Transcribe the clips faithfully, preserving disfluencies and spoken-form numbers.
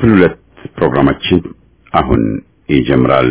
ክፍል ሁለት ፕሮግራማችን አሁን ይጀምራል።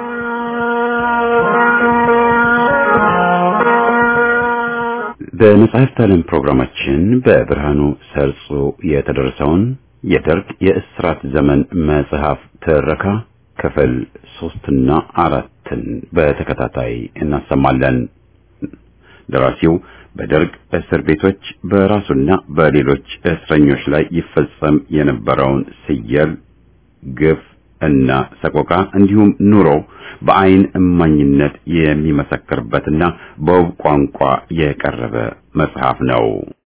በመጽሐፍት ዓለም ፕሮግራማችን በብርሃኑ ሰርጾ የተደረሰውን የደርግ የእስራት ዘመን መጽሐፍ ትረካ ክፍል ሶስት እና አራትን በተከታታይ እናሰማለን። ደራሲው በደርግ እስር ቤቶች በራሱና በሌሎች እስረኞች ላይ ይፈጸም የነበረውን ስየል፣ ግፍ እና ሰቆቃ እንዲሁም ኑሮ በአይን እማኝነት የሚመሰክርበትና በውብ ቋንቋ የቀረበ መጽሐፍ ነው።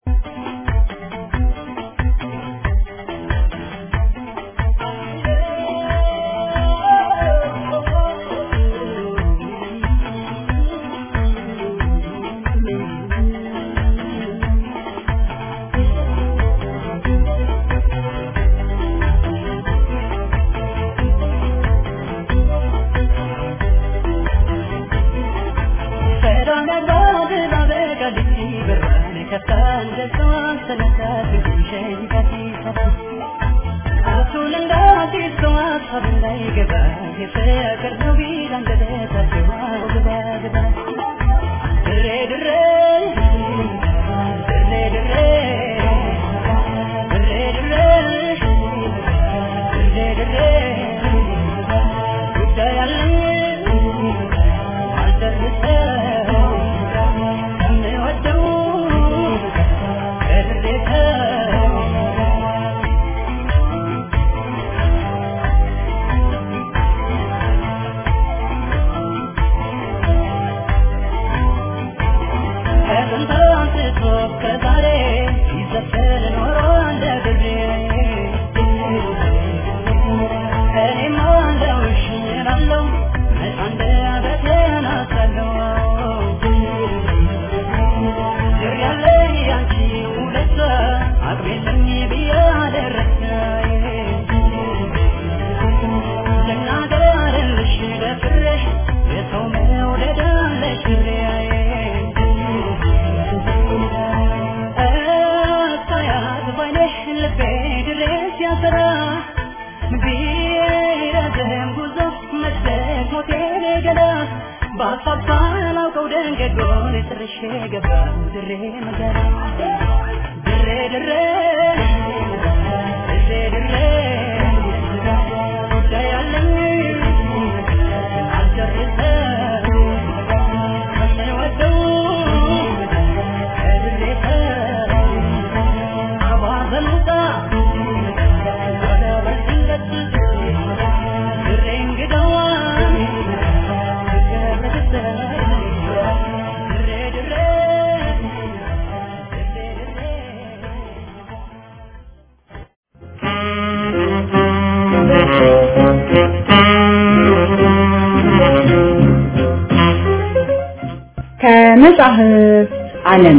ከመጽሐፍት ዓለም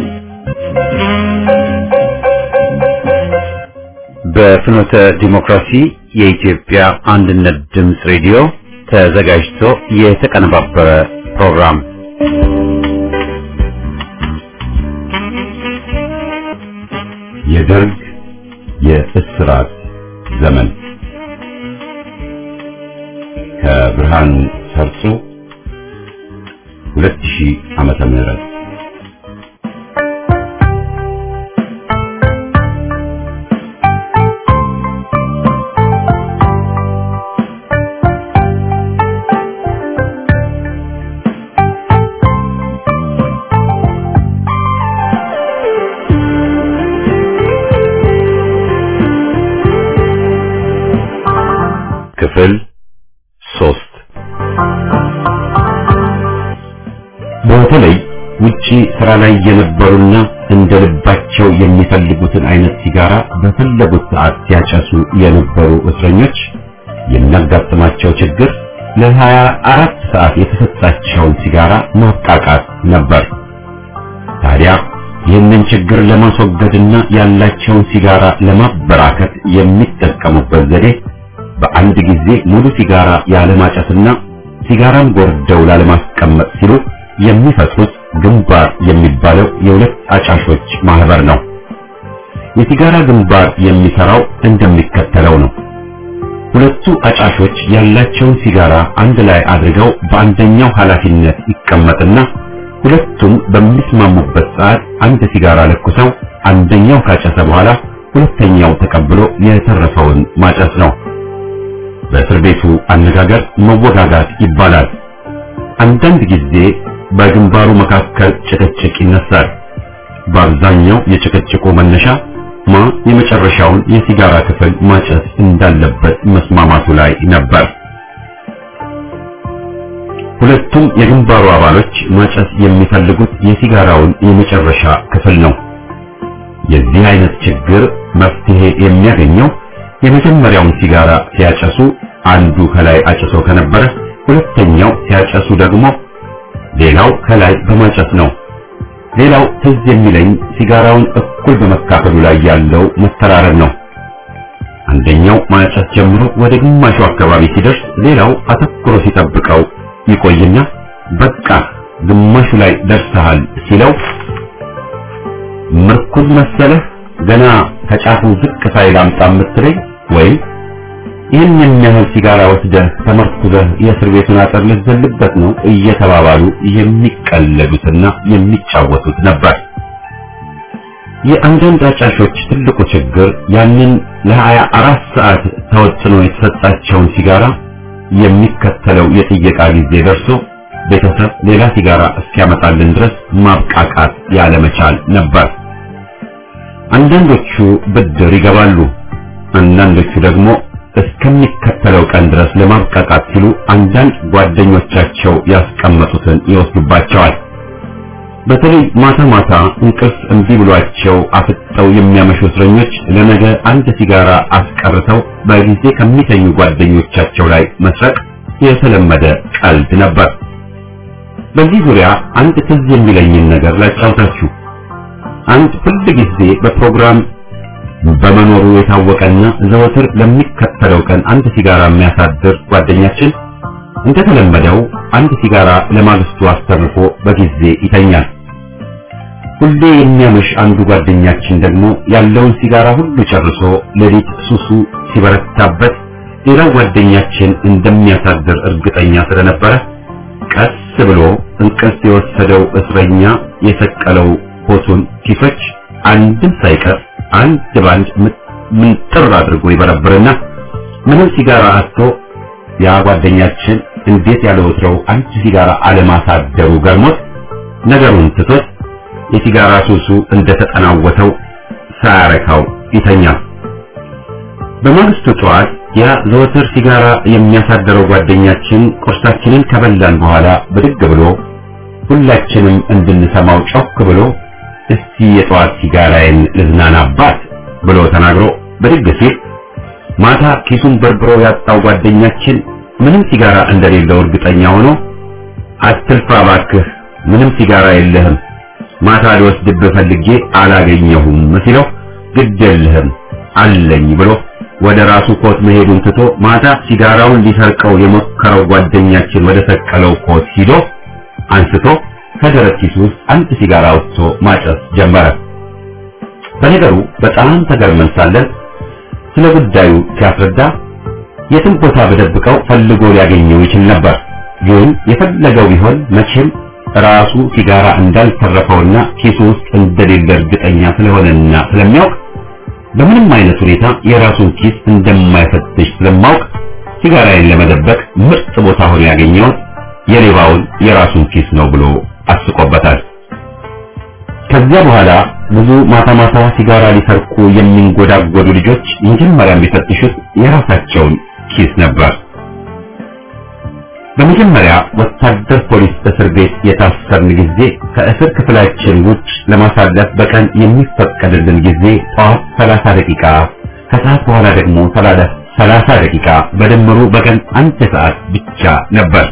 በፍኖተ ዲሞክራሲ የኢትዮጵያ አንድነት ድምፅ ሬዲዮ ተዘጋጅቶ የተቀነባበረ ፕሮግራም የደርግ የእስራት ዘመን ከብርሃኑ ሰርጾ ሁለት ሺህ ዓመተ ምህረት ክፍል ሶስት በተለይ ውጪ ስራ ላይ የነበሩና እንደ ልባቸው የሚፈልጉትን አይነት ሲጋራ በፈለጉት ሰዓት ሲያጨሱ የነበሩ እስረኞች የሚያጋጥማቸው ችግር ለሀያ አራት ሰዓት የተሰጣቸውን ሲጋራ ማቃቃት ነበር። ታዲያ ይህንን ችግር ለማስወገድና ያላቸውን ሲጋራ ለማበራከት የሚጠቀሙበት ዘዴ በአንድ ጊዜ ሙሉ ሲጋራ ያለማጨስና ሲጋራን ጎርደው ላለማስቀመጥ ሲሉ የሚፈጥሩት ግንባር የሚባለው የሁለት አጫሾች ማህበር ነው። የሲጋራ ግንባር የሚሰራው እንደሚከተለው ነው። ሁለቱ አጫሾች ያላቸውን ሲጋራ አንድ ላይ አድርገው በአንደኛው ኃላፊነት ይቀመጥና ሁለቱም በሚስማሙበት ሰዓት አንድ ሲጋራ ለኩሰው አንደኛው ካጨሰ በኋላ ሁለተኛው ተቀብሎ የተረፈውን ማጨስ ነው። በእስር ቤቱ አነጋገር መወጋጋት ይባላል። አንዳንድ ጊዜ በግንባሩ መካከል ጭቅጭቅ ይነሳል። በአብዛኛው የጭቅጭቁ መነሻ ማ የመጨረሻውን የሲጋራ ክፍል ማጨስ እንዳለበት መስማማቱ ላይ ነበር። ሁለቱም የግንባሩ አባሎች ማጨስ የሚፈልጉት የሲጋራውን የመጨረሻ ክፍል ነው። የዚህ አይነት ችግር መፍትሄ የሚያገኘው የመጀመሪያውን ሲጋራ ሲያጨሱ አንዱ ከላይ አጭሶ ከነበረ ሁለተኛው ሲያጨሱ ደግሞ ሌላው ከላይ በማጨስ ነው። ሌላው ትዝ የሚለኝ ሲጋራውን እኩል በመካፈሉ ላይ ያለው መተራረብ ነው። አንደኛው ማጨስ ጀምሮ ወደ ግማሹ አካባቢ ሲደርስ ሌላው አተኩሮ ሲጠብቀው ይቆይና በቃ ግማሹ ላይ ደርሰሃል ሲለው ምርኩዝ መሰለህ ገና ከጫፉ ዝቅ ሳይል አምጣ የምትለኝ ወይም ይህን የሚያህል ሲጋራ ወስደህ ተመርኩዘህ የእስር ቤቱን አጥር ልትዘልበት ነው እየተባባሉ የሚቀለዱትና የሚጫወቱት ነበር። የአንዳንድ አጫሾች ትልቁ ችግር ያንን ለሀያ አራት ሰዓት ተወጥኖ የተሰጣቸውን ሲጋራ የሚከተለው የጥየቃ ጊዜ ደርሶ ቤተሰብ ሌላ ሲጋራ እስኪያመጣልን ድረስ ማብቃቃት ያለመቻል ነበር። አንዳንዶቹ ብድር ይገባሉ፣ አንዳንዶቹ ደግሞ እስከሚከተለው ቀን ድረስ ለማብቃቃት ሲሉ አንዳንድ ጓደኞቻቸው ያስቀመጡትን ይወስዱባቸዋል። በተለይ ማታ ማታ እንቅልፍ እምቢ ብሏቸው አፍጠው የሚያመሹ እስረኞች ለነገ አንድ ሲጋራ አስቀርተው በጊዜ ከሚተኙ ጓደኞቻቸው ላይ መስረቅ የተለመደ ቀልድ ነበር። በዚህ ዙሪያ አንድ ትዝ የሚለኝን ነገር ላጫውታችሁ። አንድ ሁል ጊዜ በፕሮግራም በመኖሩ የታወቀና ዘወትር ለሚከተለው ቀን አንድ ሲጋራ የሚያሳድር ጓደኛችን እንደተለመደው አንድ ሲጋራ ለማግስቱ አስተርፎ በጊዜ ይተኛል። ሁሌ የሚያመሽ አንዱ ጓደኛችን ደግሞ ያለውን ሲጋራ ሁሉ ጨርሶ ሌሊት ሱሱ ሲበረታበት ሌላው ጓደኛችን እንደሚያሳድር እርግጠኛ ስለነበረ ቀስ ብሎ እንቅልፍ የወሰደው እስረኛ የሰቀለው ፎቶን ሲፈች አንድም ሳይቀር አንድ ባንድ ምንጥር አድርጎ ይበረብርና ምንም ሲጋራ አጥቶ ያ ጓደኛችን እንዴት ያለ ወትሮው አንድ ሲጋራ አለማሳደሩ ገርሞት ነገሩን ትቶት የሲጋራ ሱሱ እንደተጠናወተው ሳያረካው ይተኛል። በማግስቱ ጠዋት ያ ዘወትር ሲጋራ የሚያሳደረው ጓደኛችን ቁርሳችንን ከበላን በኋላ ብድግ ብሎ ሁላችንም እንድንሰማው ጮክ ብሎ እስቲ የጠዋት ሲጋራዬን ልዝናናባት ብሎ ተናግሮ ብድግ ሲል ማታ ኪሱን በርብሮ ያጣው ጓደኛችን ምንም ሲጋራ እንደሌለው እርግጠኛ ሆኖ አትልፋ እባክህ ምንም ሲጋራ የለህም ማታ ልወስድብህ ፈልጌ አላገኘሁም ሲለው ግድ የለህም አለኝ ብሎ ወደ ራሱ ኮት መሄዱን ትቶ ማታ ሲጋራውን ሊሰርቀው የሞከረው ጓደኛችን ወደ ሰቀለው ኮት ሂዶ አንስቶ ከደረት ኪሱ ውስጥ አንድ ሲጋራ ወጥቶ ማጨስ ጀመረ። በነገሩ በጣም ተገርመን ሳለን ስለ ጉዳዩ ሲያስረዳ የትም ቦታ በደብቀው ፈልጎ ሊያገኘው ይችል ነበር። ግን የፈለገው ቢሆን መቼም ራሱ ሲጋራ እንዳልተረፈውና ኪሱ ውስጥ እንደሌለ እርግጠኛ ስለሆነና ስለሚያውቅ በምንም አይነት ሁኔታ የራሱን ኪስ እንደማይፈትሽ ስለማውቅ ሲጋራዬን ለመደበቅ ምርጥ ቦታ ሆኖ ያገኘው የሌባውን የራሱን ኪስ ነው ብሎ አስቆበታል። ከዚያ በኋላ ብዙ ማታ ማታ ሲጋራ ሊሰርቁ የሚንጎዳጎዱ ልጆች መጀመሪያ የሚፈትሹት የራሳቸውን ኪስ ነበር። በመጀመሪያ ወታደር ፖሊስ እስር ቤት የታሰርን ጊዜ ከእስር ክፍላችን ውጭ ለማሳለፍ በቀን የሚፈቀድልን ጊዜ ጠዋት ሰላሳ ደቂቃ ከሰዓት በኋላ ደግሞ ሰላሳ ደቂቃ በድምሩ በቀን አንድ ሰዓት ብቻ ነበር።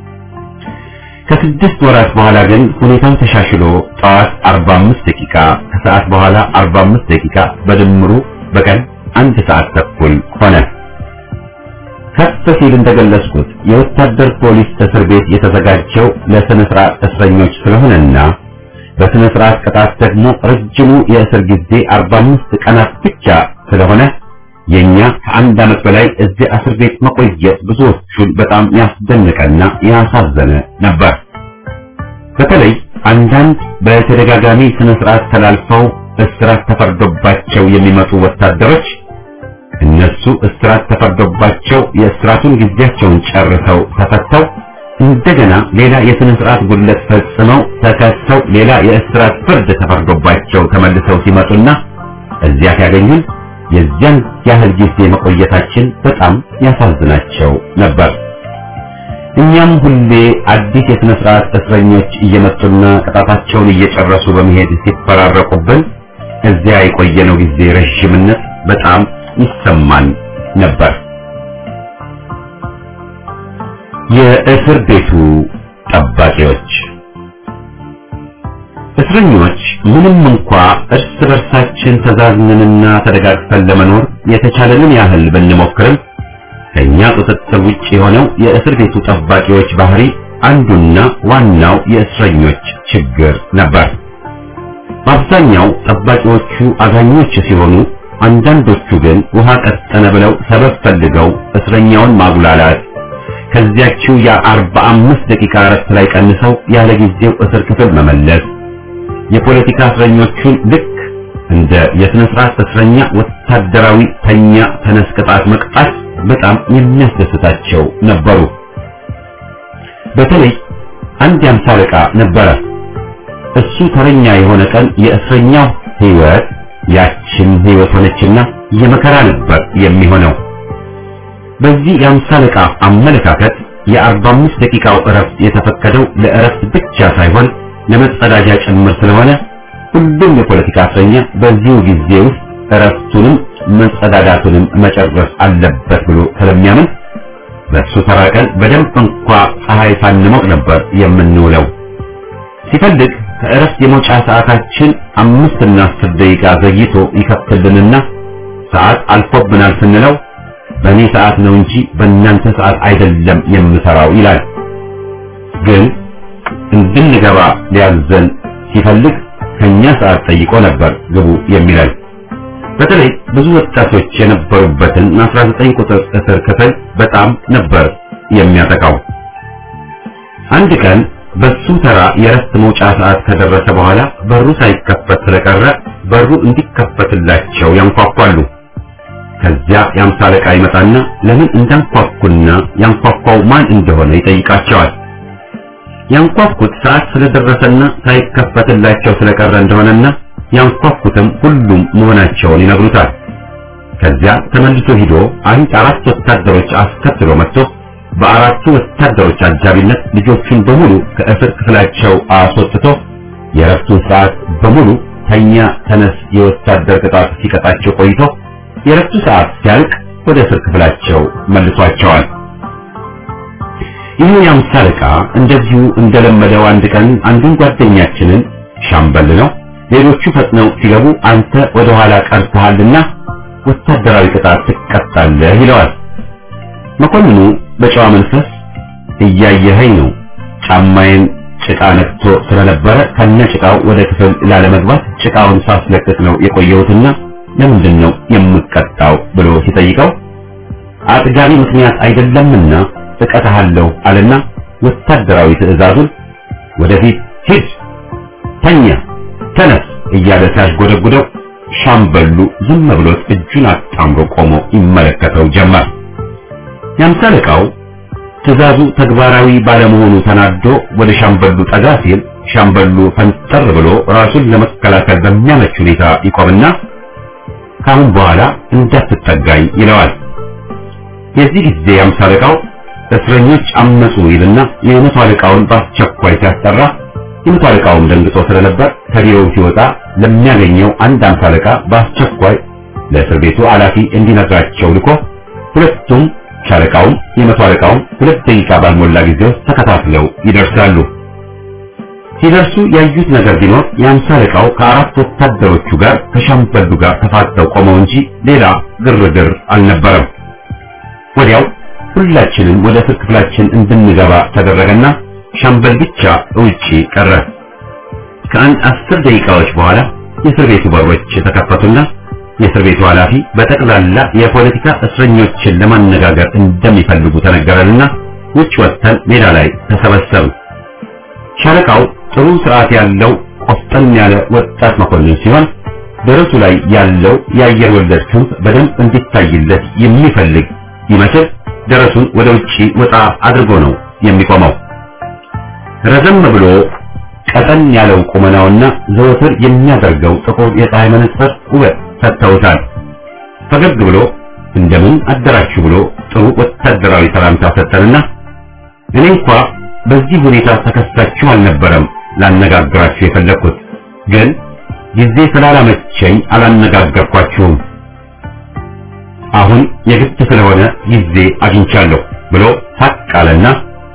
ከስድስት ወራት በኋላ ግን ሁኔታው ተሻሽሎ ጠዋት አርባ አምስት ደቂቃ ከሰዓት በኋላ አርባ አምስት ደቂቃ በድምሩ በቀን አንድ ሰዓት ተኩል ሆነ። ከፍ ሲል እንደገለጽኩት የወታደር ፖሊስ እስር ቤት የተዘጋጀው ለስነ ስርዓት እስረኞች ስለሆነና በስነ ስርዓት ቅጣት ደግሞ ረጅሙ የእስር ጊዜ አርባ አምስት ቀናት ብቻ ስለሆነ የኛ ከአንድ ዓመት በላይ እዚህ እስር ቤት መቆየት ብዙዎቹን በጣም ያስደነቀና ያሳዘነ ነበር። በተለይ አንዳንድ በተደጋጋሚ ስነ ስርዓት ተላልፈው እስራት ተፈርዶባቸው የሚመጡ ወታደሮች እነሱ እስራት ተፈርዶባቸው የእስራቱን ጊዜያቸውን ጨርሰው ተፈተው እንደገና ሌላ የስነ ስርዓት ጉድለት ፈጽመው ተከሰው ሌላ የእስራት ፍርድ ተፈርዶባቸው ተመልሰው ሲመጡና እዚያ ያገኙን የዚያን ያህል ጊዜ መቆየታችን በጣም ያሳዝናቸው ነበር። እኛም ሁሌ አዲስ የስነ ስርዓት እስረኞች እየመጡና ቅጣታቸውን እየጨረሱ በመሄድ ሲፈራረቁብን እዚያ የቆየነው ጊዜ ረጅምነት በጣም ይሰማን ነበር። የእስር ቤቱ ጠባቂዎች እስረኞች ምንም እንኳ እርስ በርሳችን ተዛዝነንና ተደጋግፈን ለመኖር የተቻለንን ያህል ብንሞክርም ከኛ ቁጥጥር ውጭ የሆነው የእስር ቤቱ ጠባቂዎች ባህሪ አንዱና ዋናው የእስረኞች ችግር ነበር። በአብዛኛው ጠባቂዎቹ አዛኞች ሲሆኑ አንዳንዶቹ ግን ውሃ ቀጠነ ብለው ሰበብ ፈልገው እስረኛውን ማጉላላት ከዚያችው የአርባ አምስት ደቂቃ እረፍት ላይ ቀንሰው ያለ ጊዜው እስር ክፍል መመለስ የፖለቲካ እስረኞቹን ልክ እንደ የስነ ስርዓት እስረኛ ወታደራዊ ተኛ ተነስ ቅጣት መቅጣት በጣም የሚያስደስታቸው ነበሩ። በተለይ አንድ የአምሳ አለቃ ነበረ። እሱ ተረኛ የሆነ ቀን የእስረኛው ህይወት ያችን ህይወት ሆነችና የመከራ ነበር የሚሆነው። በዚህ የአምሳ አለቃ አመለካከት የአርባ አምስት ደቂቃው እረፍት የተፈቀደው ለእረፍት ብቻ ሳይሆን ለመጸዳጃ ጭምር ስለሆነ ሁሉም የፖለቲካ እስረኛ በዚሁ ጊዜ ውስጥ እረፍቱንም መጸዳዳቱንም መጨረስ አለበት ብሎ ስለሚያምን በሱ ተራ ቀን በደንብ እንኳ ፀሐይ ሳንሞቅ ነበር የምንውለው። ሲፈልግ ከእረፍት የመውጫ ሰዓታችን አምስት እና አስር ደቂቃ ዘግይቶ ይከፍትልንና ሰዓት አልፎብናል ስንለው በእኔ ሰዓት ነው እንጂ በእናንተ ሰዓት አይደለም የምሰራው ይላል። ግን እንድንገባ ሊያዘን ሲፈልግ ከኛ ሰዓት ጠይቆ ነበር ግቡ የሚለን። በተለይ ብዙ ወጣቶች የነበሩበትን አስራ ዘጠኝ ቁጥር እስር ክፍል በጣም ነበር የሚያጠቃው። አንድ ቀን በሱ ተራ የረፍት መውጫ ሰዓት ከደረሰ በኋላ በሩ ሳይከፈት ስለቀረ በሩ እንዲከፈትላቸው ያንኳኳሉ። ከዚያ የአምሳ አለቃ ይመጣና ለምን እንዳንኳኩና ያንኳኳው ማን እንደሆነ ይጠይቃቸዋል። ያንኳኩት ሰዓት ስለደረሰና ሳይከፈትላቸው ስለቀረ እንደሆነና ያንኳኩትም ሁሉም መሆናቸውን ይነግሩታል። ከዚያ ተመልሶ ሂዶ አንድ አራት ወታደሮች አስከትሎ መጥቶ በአራቱ ወታደሮች አጃቢነት ልጆቹን በሙሉ ከእስር ክፍላቸው አስወጥቶ የረፍቱን ሰዓት በሙሉ ተኛ ተነስ የወታደር ቅጣት ሲቀጣቸው ቆይቶ የረፍቱ ሰዓት ሲያልቅ ወደ እስር ክፍላቸው መልሷቸዋል። ይህ የአምሳ አለቃ እንደዚሁ እንደለመደው አንድ ቀን አንዱን ጓደኛችንን ሻምበል ነው ሌሎቹ ፈጥነው ሲገቡ አንተ ወደ ኋላ ቀርተሃልና ወታደራዊ ቅጣት ትቀጣለህ ይለዋል። መኮንኑ በጨዋ መንፈስ እያየኸኝ ነው፣ ጫማዬን ጭቃ ነክቶ ስለነበረ ከነ ጭቃው ወደ ክፍል ላለመግባት ጭቃውን ሳስለቅቅ ነው የቆየሁትና ለምንድን ነው የምቀጣው ብሎ ሲጠይቀው አጥጋቢ ምክንያት አይደለምና እቀጣሃለሁ አለና ወታደራዊ ትዕዛዙን ወደፊት ሂድ፣ ተኛ፣ ተነስ እያለ ሲያስጎደጉደው ሻምበሉ ዝም ብሎት እጁን አጣምሮ ቆሞ ይመለከተው ጀመር። የአምሳ አለቃው ትዕዛዙ ተግባራዊ ባለመሆኑ ተናዶ ወደ ሻምበሉ ጠጋ ሲል ሻምበሉ ፈንጠር ብሎ ራሱን ለመከላከል በሚያመች ሁኔታ ይቆምና ካሁን በኋላ እንዳትጠጋኝ ይለዋል። የዚህ ጊዜ የአምሳ አለቃው እስረኞች አመጹ ይልና የመቶ አለቃውን በአስቸኳይ ሲያስጠራ የመቶ አለቃውም ደንግጦ ስለነበር ከቢሮው ሲወጣ ለሚያገኘው አንድ አምሳ አለቃ በአስቸኳይ ለእስር ቤቱ ኃላፊ እንዲነግራቸው ልኮ ሁለቱም ሻለቃውም የመቶ አለቃውም ሁለት ደቂቃ ባልሞላ ጊዜ ውስጥ ተከታትለው ይደርሳሉ። ሲደርሱ ያዩት ነገር ቢኖር የአምሳ አለቃው ከአራት ወታደሮቹ ጋር ከሻምበሉ ጋር ተፋጠው ቆመው እንጂ ሌላ ግርግር አልነበረም። ወዲያው ሁላችንም ወደ እስር ክፍላችን እንድንገባ ተደረገና ሻምበል ብቻ ውጪ ቀረ። ከአንድ አስር ደቂቃዎች በኋላ የእስር ቤቱ በሮች ተከፈቱና የእስር ቤቱ ኃላፊ በጠቅላላ የፖለቲካ እስረኞችን ለማነጋገር እንደሚፈልጉ ተነገረንና ውጭ ወጥተን ሜዳ ላይ ተሰበሰብን። ሻለቃው ጥሩ ስርዓት ያለው ቆፍጠን ያለ ወጣት መኮንን ሲሆን ደረቱ ላይ ያለው የአየር ወለድ ክንፍ በደንብ እንዲታይለት የሚፈልግ ይመስል ደረቱን ወደ ውጪ ወጣ አድርጎ ነው የሚቆመው። ረዘም ብሎ ቀጠን ያለው ቁመናውና ዘወትር የሚያደርገው ጥቁር የፀሐይ መነጽር ውበት ሰጥተውታል። ፈገግ ብሎ እንደምን አደራችሁ ብሎ ጥሩ ወታደራዊ ሰላምታ ሰጠንና እኔ እንኳ በዚህ ሁኔታ ተከስታችሁ አልነበረም ላነጋግራችሁ የፈለኩት፣ ግን ጊዜ ስላላመቸኝ አላነጋገርኳችሁም። አሁን የግድ ስለሆነ ጊዜ አግኝቻለሁ ብሎ ሳቅ አለና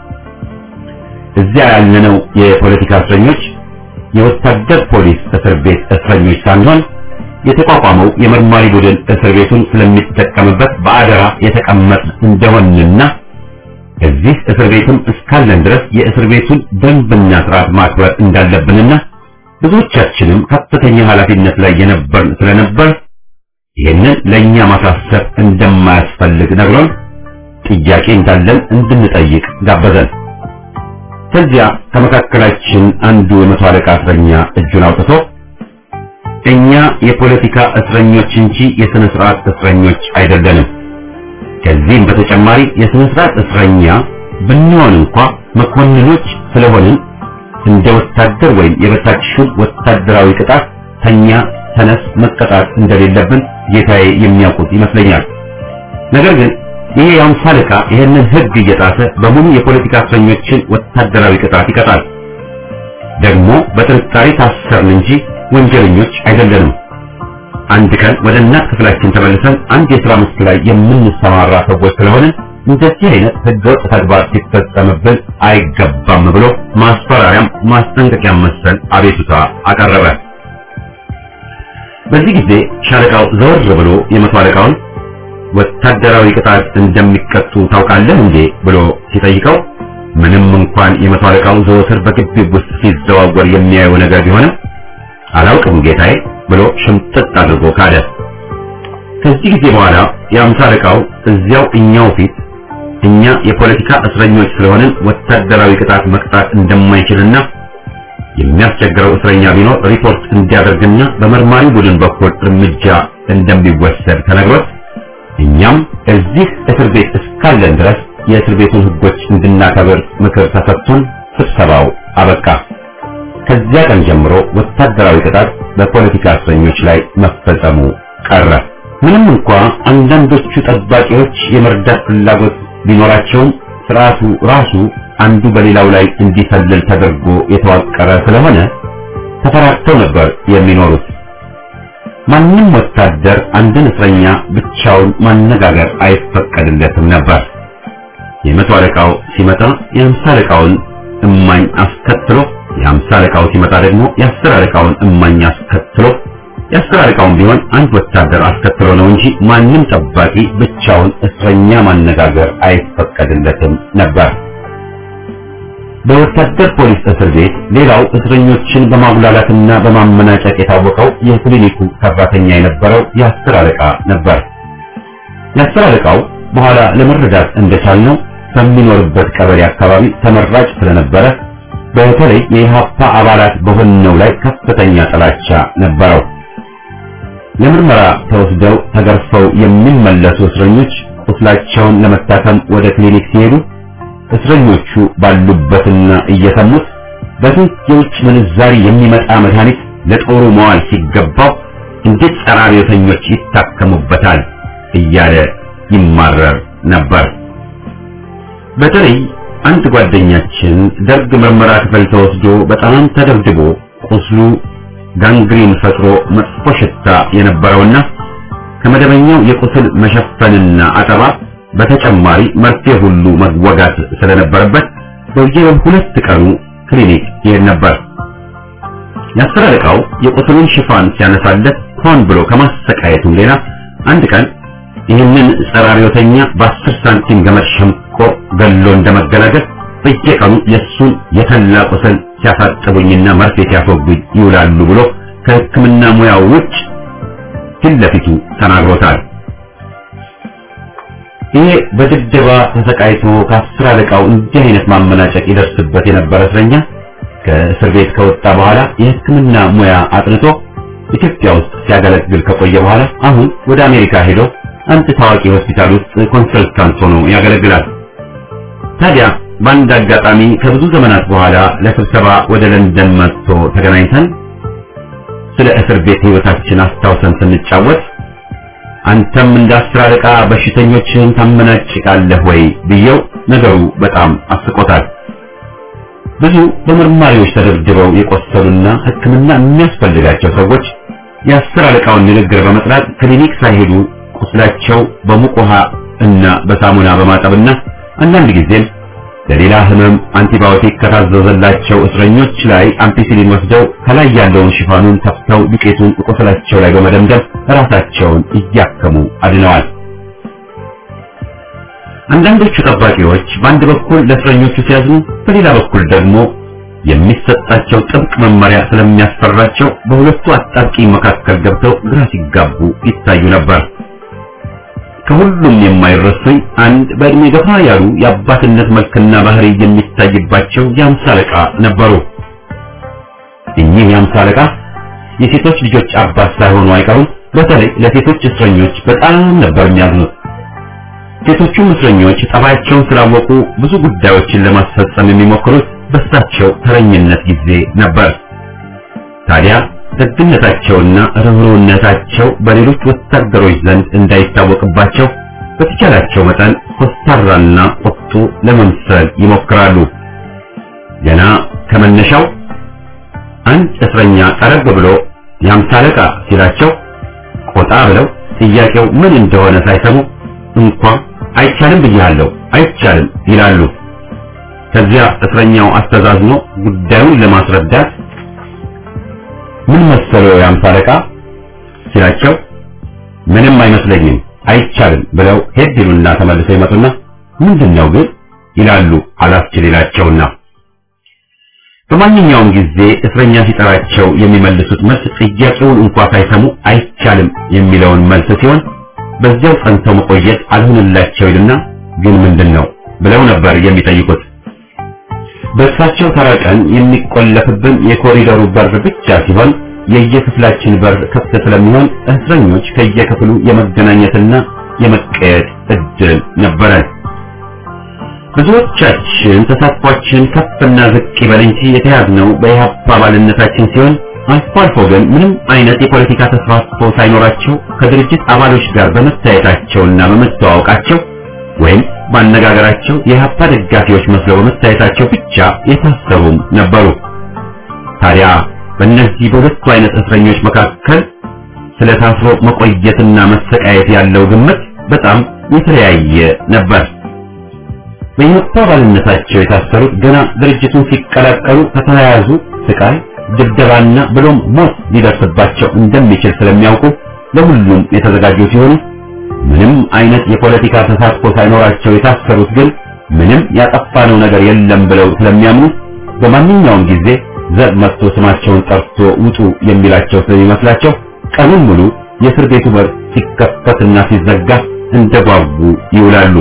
እዚያ ያለነው የፖለቲካ እስረኞች የወታደር ፖሊስ እስር ቤት እስረኞች ሳንሆን የተቋቋመው የመርማሪ ቡድን እስር ቤቱን ስለሚጠቀምበት በአደራ የተቀመጥ እንደሆንና እዚህ እስር ቤትም እስካለን ድረስ የእስር ቤቱን ደንብና ስርዓት ማክበር እንዳለብንና ብዙዎቻችንም ከፍተኛ ኃላፊነት ላይ የነበርን ስለነበር ይህንን ለኛ ማሳሰብ እንደማያስፈልግ ነግሮን ጥያቄ እንዳለን እንድንጠይቅ ጋበዘን። ከዚያ ከመካከላችን አንዱ የመቶ አለቃ እስረኛ እጁን አውጥቶ እኛ የፖለቲካ እስረኞች እንጂ የሥነ ሥርዓት እስረኞች አይደለንም፣ ከዚህም በተጨማሪ የሥነ ሥርዓት እስረኛ ብንሆን እንኳ መኮንኖች ስለሆንን እንደ ወታደር ወይም የበታች ሹም ወታደራዊ ቅጣት ተኛ ተነስ መቀጣት እንደሌለብን ጌታዬ የሚያውቁት ይመስለኛል። ነገር ግን ይሄ የአምሳ አለቃ ይህንን ሕግ እየጣሰ በሙሉ የፖለቲካ እስረኞችን ወታደራዊ ቅጣት ይቀጣል። ደግሞ በጥርጣሬ ታሰርን እንጂ ወንጀለኞች አይደለንም። አንድ ቀን ወደ እናት ክፍላችን ተመልሰን አንድ የሥራ መስክ ላይ የምንሰማራ ሰዎች ስለሆንን እንደዚህ አይነት ሕገወጥ ተግባር ሲፈጸምብን አይገባም ብሎ ማስፈራሪያም ማስጠንቀቂያ መሰል አቤቱታ አቀረበ። በዚህ ጊዜ ሻለቃው ዘወር ብሎ የመቶ አለቃውን ወታደራዊ ቅጣት እንደሚቀጡ ታውቃለህ እንዴ ብሎ ሲጠይቀው ምንም እንኳን የመቶ አለቃው ዘወትር በግቢው ውስጥ ሲዘዋወር የሚያየው ነገር ቢሆንም አላውቅም ጌታዬ ብሎ ሽምጥጥ አድርጎ ካደ። ከዚህ ጊዜ በኋላ የአምሳ አለቃው እዚያው እኛው ፊት እኛ የፖለቲካ እስረኞች ስለሆንን ወታደራዊ ቅጣት መቅጣት እንደማይችልና የሚያስቸግረው እስረኛ ቢኖር ሪፖርት እንዲያደርግና በመርማሪ ቡድን በኩል እርምጃ እንደሚወሰድ ተነግሮት እኛም እዚህ እስር ቤት እስካለን ድረስ የእስር ቤቱን ሕጎች እንድናከብር ምክር ተሰጥቶን ስብሰባው አበቃ። ከዚያ ቀን ጀምሮ ወታደራዊ ቅጣት በፖለቲካ እስረኞች ላይ መፈጸሙ ቀረ። ምንም እንኳ አንዳንዶቹ ጠባቂዎች የመርዳት ፍላጎት ቢኖራቸውም ስርዓቱ ራሱ አንዱ በሌላው ላይ እንዲሰልል ተደርጎ የተዋቀረ ስለሆነ ተፈራርተው ነበር የሚኖሩት። ማንም ወታደር አንድን እስረኛ ብቻውን ማነጋገር አይፈቀድለትም ነበር። የመቶ አለቃው ሲመጣ የአምሳ አለቃውን እማኝ አስከትሎ፣ የአምሳ አለቃው ሲመጣ ደግሞ የአስር አለቃውን እማኝ አስከትሎ፣ የአስር አለቃውን ቢሆን አንድ ወታደር አስከትሎ ነው እንጂ ማንም ጠባቂ ብቻውን እስረኛ ማነጋገር አይፈቀድለትም ነበር። በወታደር ፖሊስ እስር ቤት ሌላው እስረኞችን በማጉላላትና በማመናጨቅ የታወቀው የክሊኒኩ ሰራተኛ የነበረው የአስር አለቃ ነበር። የአስር አለቃው በኋላ ለመረዳት እንደቻልነው በሚኖርበት ቀበሌ አካባቢ ተመራጭ ስለነበረ በተለይ የኢሃፓ አባላት በሆነው ላይ ከፍተኛ ጥላቻ ነበረው። ለምርመራ ተወስደው ተገርፈው የሚመለሱ እስረኞች ቁስላቸውን ለመታከም ወደ ክሊኒክ ሲሄዱ እስረኞቹ ባሉበትና እየሰሙት በስንት የውጭ ምንዛሪ የሚመጣ መድኃኒት ለጦሩ መዋል ሲገባው እንዴት ጸረ አብዮተኞች ይታከሙበታል እያለ ይማረር ነበር። በተለይ አንድ ጓደኛችን ደርግ ምርመራ ክፍል ተወስዶ በጣም ተደብድቦ ቁስሉ ጋንግሪን ፈጥሮ መጥፎ ሽታ የነበረውና ከመደበኛው የቁስል መሸፈንና አጠባ በተጨማሪ መርፌ ሁሉ መወጋት ስለነበረበት በየሁለት ቀኑ ክሊኒክ ይሄድ ነበር። የአስር አለቃው የቁስሉን ሽፋን ሲያነሳለት ሆን ብሎ ከማሰቃየቱም ሌላ አንድ ቀን ይህንን ጸረ አብዮተኛ በአስር ሳንቲም ገመድ ሸምቆ ገሎ እንደመገላገል በየቀኑ የሱን የተላ ቁስል ሲያሳጥቡኝና መርፌ ሲያስወጉኝ ይውላሉ ብሎ ከሕክምና ሙያው ውጭ ፊት ለፊቱ ተናግሮታል። ይሄ በድብደባ ተሰቃይቶ ከአስር አለቃው እንዲህ አይነት ማመናጨቅ ይደርስበት የነበረ እስረኛ ከእስር ቤት ከወጣ በኋላ የሕክምና ሙያ አጥንቶ ኢትዮጵያ ውስጥ ሲያገለግል ከቆየ በኋላ አሁን ወደ አሜሪካ ሄዶ አንድ ታዋቂ ሆስፒታል ውስጥ ኮንሰልታንት ሆኖ ያገለግላል። ታዲያ በአንድ አጋጣሚ ከብዙ ዘመናት በኋላ ለስብሰባ ወደ ለንደን መጥቶ ተገናኝተን ስለ እስር ቤት ህይወታችን አስታውሰን ስንጫወት አንተም እንደ አስር አለቃ በሽተኞችን ታመናጭቃለህ ወይ ብየው ነገሩ በጣም አስቆታል። ብዙ በመርማሪዎች ተደብድበው የቆሰሉና ሕክምና የሚያስፈልጋቸው ሰዎች የአስር አለቃውን ንግግር በመጥላት ክሊኒክ ሳይሄዱ ቁስላቸው በሙቅ ውሃ እና በሳሙና በማጠብና አንዳንድ ጊዜም ለሌላ ህመም አንቲባዮቲክ ከታዘዘላቸው እስረኞች ላይ አምፒሲሊን ወስደው ከላይ ያለውን ሽፋኑን ተፍተው ዱቄቱን ቁስላቸው ላይ በመደምደም ራሳቸውን እያከሙ አድነዋል። አንዳንዶቹ ጠባቂዎች በአንድ በኩል ለእስረኞቹ ሲያዝኑ፣ በሌላ በኩል ደግሞ የሚሰጣቸው ጥብቅ መመሪያ ስለሚያስፈራቸው በሁለቱ አጣብቂኝ መካከል ገብተው ግራ ሲጋቡ ይታዩ ነበር። ከሁሉም የማይረሱኝ አንድ በእድሜ ገፋ ያሉ የአባትነት መልክና ባህሪ የሚታይባቸው የአምሳ አለቃ ነበሩ። እኚህ የአምሳ አለቃ የሴቶች ልጆች አባት ሳይሆኑ አይቀሩም። በተለይ ለሴቶች እስረኞች በጣም ነበር የሚያዝኑት። ሴቶቹም እስረኞች ጠባያቸውን ስላወቁ ብዙ ጉዳዮችን ለማስፈጸም የሚሞክሩት በእሳቸው ተረኝነት ጊዜ ነበር። ታዲያ ደግነታቸውና ርኅሩህነታቸው በሌሎች ወታደሮች ዘንድ እንዳይታወቅባቸው በተቻላቸው መጠን ኮስታራና ቁጡ ለመምሰል ይሞክራሉ። ገና ከመነሻው አንድ እስረኛ ቀረብ ብሎ የአምሳ አለቃ ሲላቸው ቆጣ ብለው ጥያቄው ምን እንደሆነ ሳይሰሙ እንኳን አይቻልም ብያለሁ አይቻልም ይላሉ። ከዚያ እስረኛው አስተዛዝኖ ጉዳዩን ለማስረዳት ምን መሰለው የአምሳ አለቃ ሲላቸው ምንም አይመስለኝም አይቻልም ብለው ሄድ ይሉና ተመልሰው ይመጡና ምንድነው ግን ይላሉ አላስችል ይላቸውና በማንኛውም ጊዜ እስረኛ ሲጠራቸው የሚመልሱት መልስ ጥያቄውን እንኳን ሳይሰሙ አይቻልም የሚለውን መልስ ሲሆን በዚያው ጸንተው መቆየት አልሆነላቸው ይልና ግን ምንድነው ብለው ነበር የሚጠይቁት። በእሳቸው ተራቀን የሚቆለፍብን የኮሪደሩ በር ብቻ ሲሆን የየክፍላችን በር ክፍት ስለሚሆን እስረኞች ከየክፍሉ የመገናኘትና የመቀየጥ እድል ነበረን። ብዙዎቻችን ተሳትፏችን ከፍና ዝቅ ይበል እንጂ የተያዝነው በኢህአፓ አባልነታችን ሲሆን አልፎ አልፎ ግን ምንም አይነት የፖለቲካ ተሳትፎ ሳይኖራቸው ከድርጅት አባሎች ጋር በመታየታቸውና በመተዋወቃቸው ወይም ባነጋገራቸው የኢህአፓ ደጋፊዎች መስለው በመታየታቸው ብቻ የታሰሩም ነበሩ። ታዲያ በእነዚህ በሁለቱ አይነት እስረኞች መካከል ስለ ታስሮ መቆየትና መሰቃየት ያለው ግምት በጣም የተለያየ ነበር። በኢህአፓ አባልነታቸው የታሰሩት ገና ድርጅቱን ሲቀላቀሉ ከተያያዙ ስቃይ፣ ድብደባና ብሎም ሞት ሊደርስባቸው እንደሚችል ስለሚያውቁ ለሁሉም የተዘጋጁ ሲሆኑ ምንም አይነት የፖለቲካ ተሳትፎ ሳይኖራቸው የታሰሩት ግን ምንም ያጠፋነው ነገር የለም ብለው ስለሚያምኑ በማንኛውም ጊዜ ዘብ መጥቶ ስማቸውን ጠርቶ ውጡ የሚላቸው ስለሚመስላቸው ቀኑን ሙሉ የእስር ቤቱ በር ሲከፈትና ሲዘጋ እንደጓጉ ይውላሉ።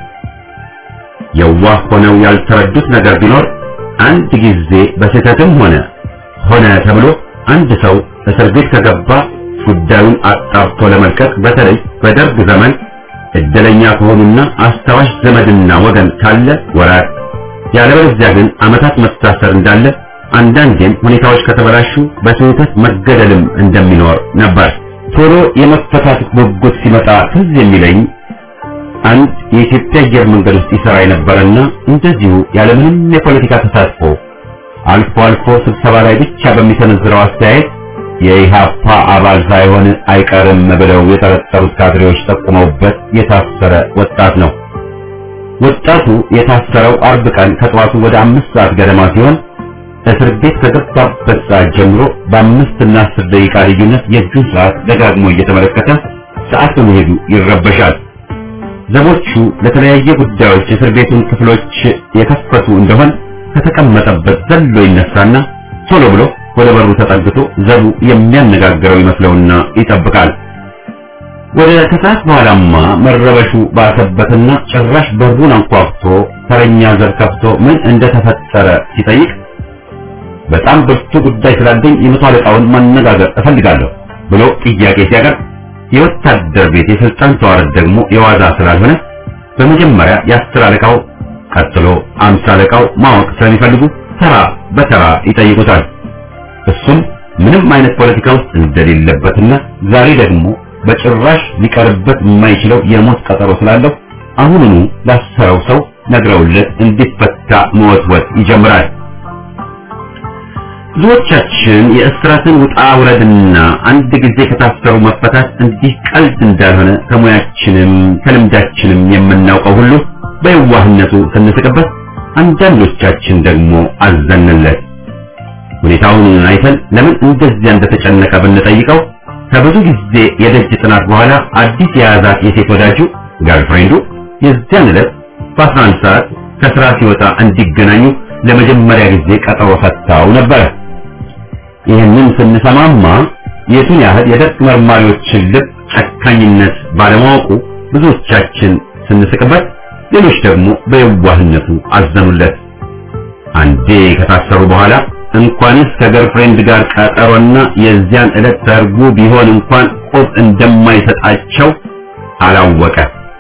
የዋህ ሆነው ያልተረዱት ነገር ቢኖር አንድ ጊዜ በስህተትም ሆነ ሆነ ተብሎ አንድ ሰው እስር ቤት ከገባ ጉዳዩን አጣርቶ ለመልቀቅ በተለይ በደርግ ዘመን እድለኛ ከሆኑና አስተዋሽ ዘመድና ወገን ካለ ወራት ያለበለዚያ ግን ዓመታት መታሰር እንዳለ አንዳንዴም ሁኔታዎች ከተበላሹ በስህተት መገደልም እንደሚኖር ነበር። ቶሎ የመፈታት ጉጉት ሲመጣ ትዝ የሚለኝ አንድ የኢትዮጵያ አየር መንገድ ውስጥ ይሰራ የነበረና እንደዚሁ ያለምንም የፖለቲካ ተሳትፎ አልፎ አልፎ ስብሰባ ላይ ብቻ በሚሰነዝረው አስተያየት የኢህአፓ አባል ሳይሆን አይቀርም ብለው የጠረጠሩት ካድሬዎች ጠቁመውበት የታሰረ ወጣት ነው። ወጣቱ የታሰረው አርብ ቀን ከጠዋቱ ወደ አምስት ሰዓት ገደማ ሲሆን እስር ቤት ከገባበት ሰዓት ጀምሮ በአምስት እና አስር ደቂቃ ልዩነት የእጁን ሰዓት ደጋግሞ እየተመለከተ ሰዓት በመሄዱ ይረበሻል። ዘቦቹ ለተለያየ ጉዳዮች እስር ቤቱን ክፍሎች የከፈቱ እንደሆን ከተቀመጠበት ዘሎ ይነሳና ቶሎ ብሎ ወደ በሩ ተጠግቶ ዘቡ የሚያነጋግረው ይመስለውና ይጠብቃል። ወደ ከሰዓት በኋላማ መረበሹ ባሰበትና ጭራሽ በሩን አንኳኩቶ ተረኛ ዘር ከፍቶ ምን እንደተፈጠረ ሲጠይቅ በጣም ብርቱ ጉዳይ ስላለኝ የመቶ አለቃውን ማነጋገር እፈልጋለሁ ብሎ ጥያቄ ሲያቀርብ የወታደር ቤት የስልጣን ተዋረድ ደግሞ የዋዛ ስላልሆነ በመጀመሪያ የአስር አለቃው ቀጥሎ አምሳ አለቃው ማወቅ ስለሚፈልጉ ተራ በተራ ይጠይቁታል። እሱም ምንም አይነት ፖለቲካ ውስጥ እንደሌለበትና ዛሬ ደግሞ በጭራሽ ሊቀርበት የማይችለው የሞት ቀጠሮ ስላለው አሁኑኑ ላሰረው ሰው ነግረውለት እንዲፈታ መወትወት ይጀምራል። ብዙዎቻችን የእስራትን ውጣ ውረድና አንድ ጊዜ ከታሰሩ መፈታት እንዲህ ቀልድ እንዳልሆነ ከሙያችንም ከልምዳችንም የምናውቀው ሁሉ በየዋህነቱ ስንስቅበት፣ አንዳንዶቻችን ደግሞ አዘንለት። ሁኔታውን አይተን ለምን እንደዚያ እንደተጨነቀ ብንጠይቀው ከብዙ ጊዜ የደጅ ጥናት በኋላ አዲስ የያዛት የሴት ወዳጁ ጋርልፍሬንዱ የዚያን ዕለት በአስራ አንድ ሰዓት ከስራ ሲወጣ እንዲገናኙ ለመጀመሪያ ጊዜ ቀጠሮ ሰጥታው ነበር። ይህንን ስንሰማማ የቱን ያህል የደርግ መርማሪዎችን ልብ ጨካኝነት ባለማወቁ ብዙዎቻችን ስንስቅበት፣ ሌሎች ደግሞ በየዋህነቱ አዘኑለት። አንዴ ከታሰሩ በኋላ እንኳንስ ከገርልፍሬንድ ጋር ቀጠሮና የዚያን ዕለት ሰርጉ ቢሆን እንኳን ቁብ እንደማይሰጣቸው አላወቀ።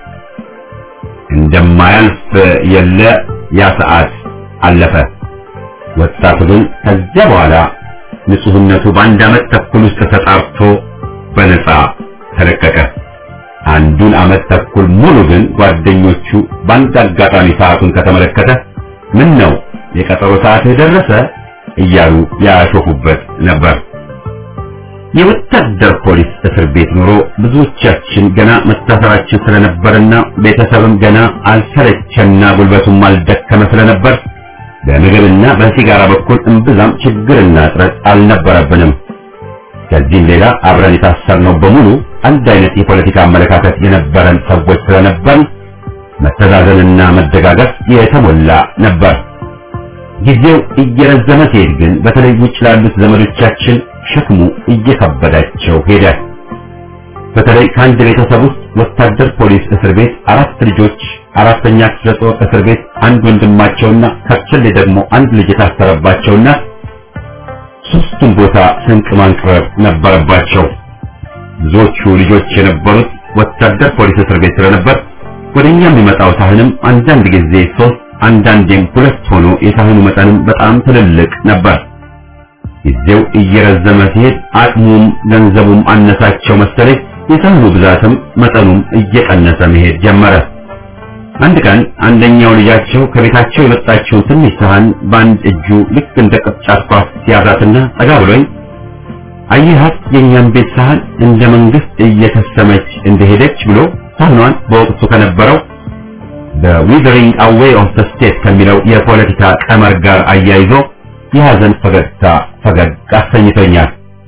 እንደማያልፍ የለ ያ ሰዓት አለፈ። ወጣቱ ግን ከዚያ በኋላ ንጹህነቱ በአንድ ዓመት ተኩል ውስጥ ተጣርቶ በነፃ ተለቀቀ። አንዱን ዓመት ተኩል ሙሉ ግን ጓደኞቹ በአንድ አጋጣሚ ሰዓቱን ከተመለከተ ምን ነው የቀጠሮ ሰዓት ደረሰ እያሉ ያሾፉበት ነበር። የወታደር ፖሊስ እስር ቤት ኑሮ ብዙዎቻችን ገና መታሰራችን ስለነበርና ቤተሰብም ገና አልሰለቸና ጉልበቱም አልደከመ ስለነበር በምግብና በሲጋራ በኩል እምብዛም ችግርና እጥረት አልነበረብንም። ከዚህም ሌላ አብረን የታሰርነው በሙሉ አንድ አይነት የፖለቲካ አመለካከት የነበረን ሰዎች ስለነበር መተዛዘንና መደጋገፍ የተሞላ ነበር። ጊዜው እየረዘመ ሲሄድ ግን በተለይ ውጭ ላሉት ዘመዶቻችን ሸክሙ እየከበዳቸው ሄደ። በተለይ ከአንድ ቤተሰብ ውስጥ ወታደር ፖሊስ እስር ቤት አራት ልጆች፣ አራተኛ ክፍለ ጦር እስር ቤት አንድ ወንድማቸውና ከርቸሌ ደግሞ አንድ ልጅ የታሰረባቸውና ሶስቱም ቦታ ስንቅ ማንቅረብ ነበረባቸው። ብዙዎቹ ልጆች የነበሩት ወታደር ፖሊስ እስር ቤት ስለነበር ወደኛ የሚመጣው ሳህንም አንዳንድ ጊዜ ሶስት አንዳንዴም ሁለት ሆኖ የሳህኑ መጠንም በጣም ትልልቅ ነበር። ጊዜው እየረዘመ ሲሄድ አቅሙም ገንዘቡም አነሳቸው መሰለኝ የሳህኑ ብዛትም መጠኑም እየቀነሰ መሄድ ጀመረ። አንድ ቀን አንደኛው ልጃቸው ከቤታቸው የመጣችውን ትንሽ ሳህን በአንድ እጁ ልክ እንደ ቅርጫት ኳስ ሲያዛትና ጠጋ ብሎኝ አየሃት የኛን ቤት ሳህን እንደ መንግስት እየተሰመች እንደሄደች ብሎ ሳህኗን በወቅቱ ከነበረው the withering away of the state ከሚለው የፖለቲካ ቀመር ጋር አያይዞ የሐዘን ፈገግታ ፈገግ አሰኝቶኛል።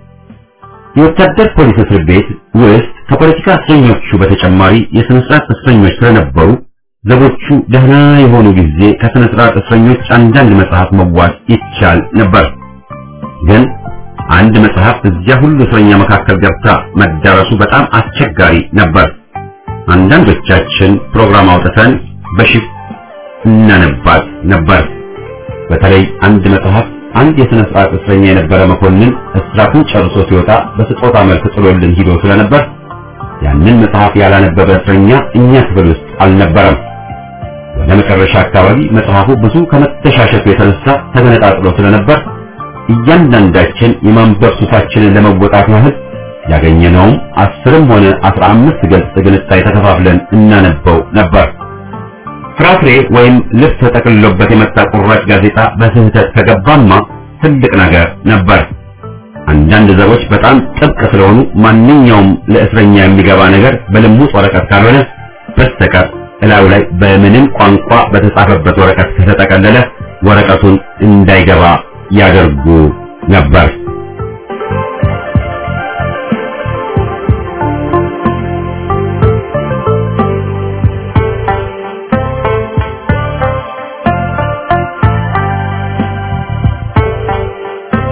የወታደር ፖሊስ እስር ቤት ውስጥ ከፖለቲካ እስረኞቹ በተጨማሪ የሥነ ሥርዓት እስረኞች ስለነበሩ ዘቦቹ ደህና የሆኑ ጊዜ ከሥነ ሥርዓት እስረኞች አንዳንድ መጽሐፍ መዋስ ይቻል ነበር። ግን አንድ መጽሐፍ እዚያ ሁሉ እስረኛ መካከል ገብታ መዳረሱ በጣም አስቸጋሪ ነበር። አንዳንዶቻችን ፕሮግራም አውጥተን በሽፍት እናነባት ነበር። በተለይ አንድ መጽሐፍ አንድ የሥነ ሥርዓት እስረኛ የነበረ መኮንን እስራቱን ጨርሶ ሲወጣ በስጦታ መልክ ጥሎልን ሂዶ ስለነበር ያንን መጽሐፍ ያላነበበ እስረኛ እኛ ክፍል ውስጥ አልነበረም። ወደ መጨረሻ አካባቢ መጽሐፉ ብዙ ከመተሻሸቱ የተነሳ ተገነጣጥሎ ስለነበር እያንዳንዳችን የማንበብ ሱሳችንን ለመወጣት ያህል ያገኘነውም አስርም ሆነ አስራ አምስት ገጽ ግንጣይ ተከፋፍለን እናነበው ነበር። ፍራፍሬ ወይም ልብስ ተጠቅልሎበት የመጣ ቁራጭ ጋዜጣ በስህተት ከገባማ ትልቅ ነገር ነበር። አንዳንድ ዘቦች በጣም ጥብቅ ስለሆኑ ማንኛውም ለእስረኛ የሚገባ ነገር በልሙጥ ወረቀት ካልሆነ በስተቀር እላዩ ላይ በምንም ቋንቋ በተጻፈበት ወረቀት ከተጠቀለለ ወረቀቱን እንዳይገባ ያደርጉ ነበር።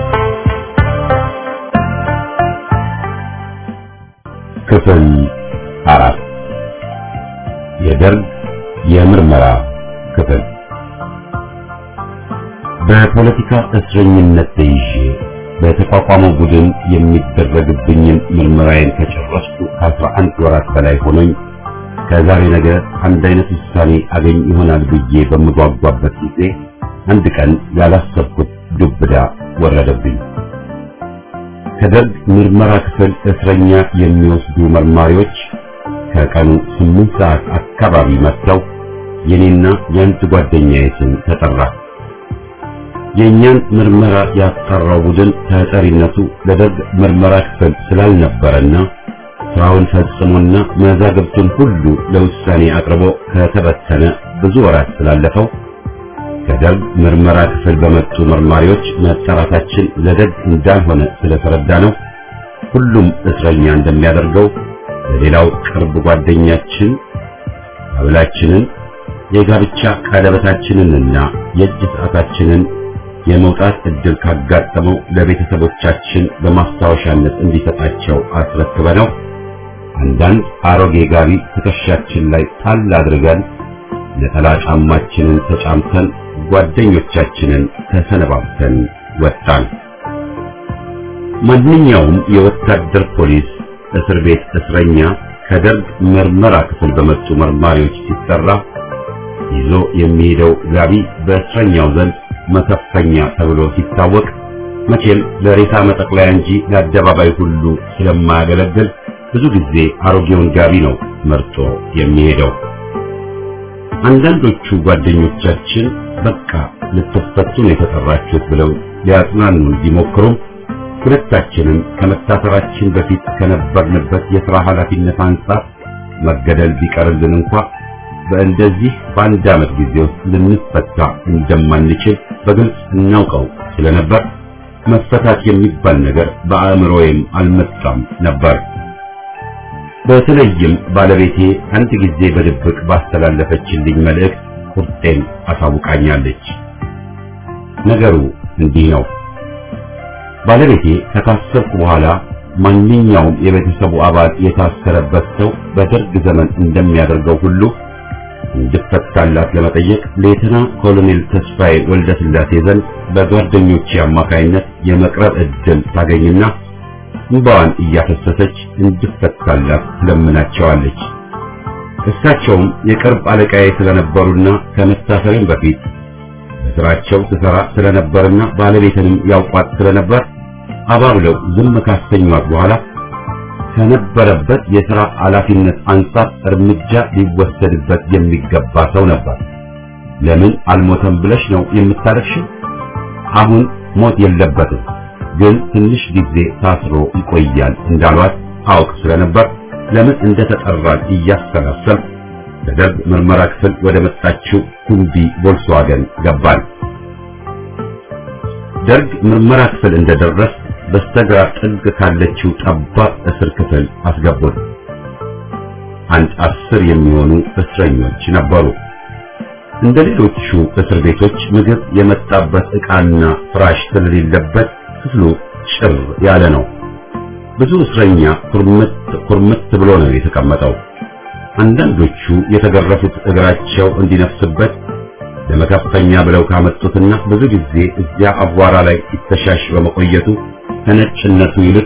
ክፍል ከደርግ የምርመራ ክፍል በፖለቲካ እስረኝነት ተይዤ በተቋቋመው ቡድን የሚደረግብኝን ምርመራዬን ከጨረስኩ ከአስራ አንድ ወራት በላይ ሆኖኝ ከዛሬ ነገ አንድ አይነት ውሳኔ አገኝ ይሆናል ብዬ በምጓጓበት ጊዜ አንድ ቀን ያላሰብኩት ዱብዳ ወረደብኝ። ከደርግ ምርመራ ክፍል እስረኛ የሚወስዱ መርማሪዎች ከቀኑ ስምንት ሰዓት አካባቢ መጥተው የኔና የአንድ ጓደኛዬ ስም ተጠራ። የእኛን ምርመራ ያጣራው ቡድን ተጠሪነቱ ለደርግ ምርመራ ክፍል ስላልነበረና ስራውን ፈጽሞና መዛግብቱን ሁሉ ለውሳኔ አቅርቦ ከተበተነ ብዙ ወራት ስላለፈው ከደርግ ምርመራ ክፍል በመጡ መርማሪዎች መጠራታችን ለደግ እንዳልሆነ ስለተረዳ ነው ሁሉም እስረኛ እንደሚያደርገው ለሌላው ቅርብ ጓደኛችን አብላችንን የጋብቻ ቀለበታችንንና የእጅ ሰዓታችንን የመውጣት እድል ካጋጠመው ለቤተሰቦቻችን በማስታወሻነት እንዲሰጣቸው አስረክበነው አንዳንድ አሮጌ ጋቢ ትከሻችን ላይ ጣል አድርገን ነጠላ ጫማችንን ተጫምተን ጓደኞቻችንን ተሰነባብተን ወጣን። ማንኛውም የወታደር ፖሊስ እስር ቤት እስረኛ ከደርግ ምርመራ ክፍል በመጡ መርማሪዎች ሲጠራ ይዞ የሚሄደው ጋቢ በእስረኛው ዘንድ መከፈኛ ተብሎ ሲታወቅ መቼም ለሬሳ መጠቅለያ እንጂ ለአደባባይ ሁሉ ስለማያገለግል ብዙ ጊዜ አሮጌውን ጋቢ ነው መርጦ የሚሄደው። አንዳንዶቹ ጓደኞቻችን በቃ ልትፈቱ ነው የተጠራችሁት ብለው ሊያጽናኑን ቢሞክሩም ሁለታችንም ከመታሰራችን በፊት ከነበርንበት የሥራ ኃላፊነት አንጻር መገደል ቢቀርልን እንኳ በእንደዚህ በአንድ ዓመት ጊዜ ውስጥ ልንፈታ እንደማንችል በግልጽ እናውቀው ስለነበር መፈታት የሚባል ነገር በአእምሮዬም አልመጣም ነበር። በተለይም ባለቤቴ አንድ ጊዜ በድብቅ ባስተላለፈችልኝ መልእክት ቁርጤን አሳውቃኛለች። ነገሩ እንዲህ ነው። ባለቤቴ ከታሰርኩ በኋላ ማንኛውም የቤተሰቡ አባል የታሰረበት ሰው በደርግ ዘመን እንደሚያደርገው ሁሉ እንድፈታላት ለመጠየቅ ሌተና ኮሎኔል ተስፋዬ ወልደስላሴ ዘንድ በጓደኞቼ አማካይነት የመቅረብ ዕድል ታገኝና እንባዋን እያፈሰሰች እንድፈታላት ትለምናቸዋለች። እሳቸውም የቅርብ አለቃዬ ስለነበሩና ከመታሰሬም በፊት በስራቸው ስሰራ ስለነበርና ባለቤትንም ያውቋት ስለነበር አባብለው ዝም ካሰኟት በኋላ ከነበረበት የሥራ ኃላፊነት አንጻር እርምጃ ሊወሰድበት የሚገባ ሰው ነበር። ለምን አልሞተም ብለሽ ነው የምታረክሽው? አሁን ሞት የለበትም ግን ትንሽ ጊዜ ታስሮ ይቆያል እንዳሏት አውቅ ስለነበር ለምን እንደተጠራን እያሰላሰል ለደርግ ምርመራ ክፍል ወደ መጣችው ኩምቢ ቮልክስዋገን ገባን። ደርግ ምርመራ ክፍል እንደደረስ በስተግራ ጥግ ካለችው ጠባብ እስር ክፍል አስገቡን። አንድ አስር የሚሆኑ እስረኞች ነበሩ። እንደ ሌሎቹ እስር ቤቶች ምግብ የመጣበት ዕቃና ፍራሽ ስለሌለበት ክፍሉ ጭር ያለ ነው። ብዙ እስረኛ ኩርምት ኩርምት ብሎ ነው የተቀመጠው። አንዳንዶቹ የተገረፉት እግራቸው እንዲነፍስበት ለመከፈኛ ብለው ካመጡትና ብዙ ጊዜ እዚያ አቧራ ላይ ሲተሻሽ በመቆየቱ ከነጭነቱ ይልቅ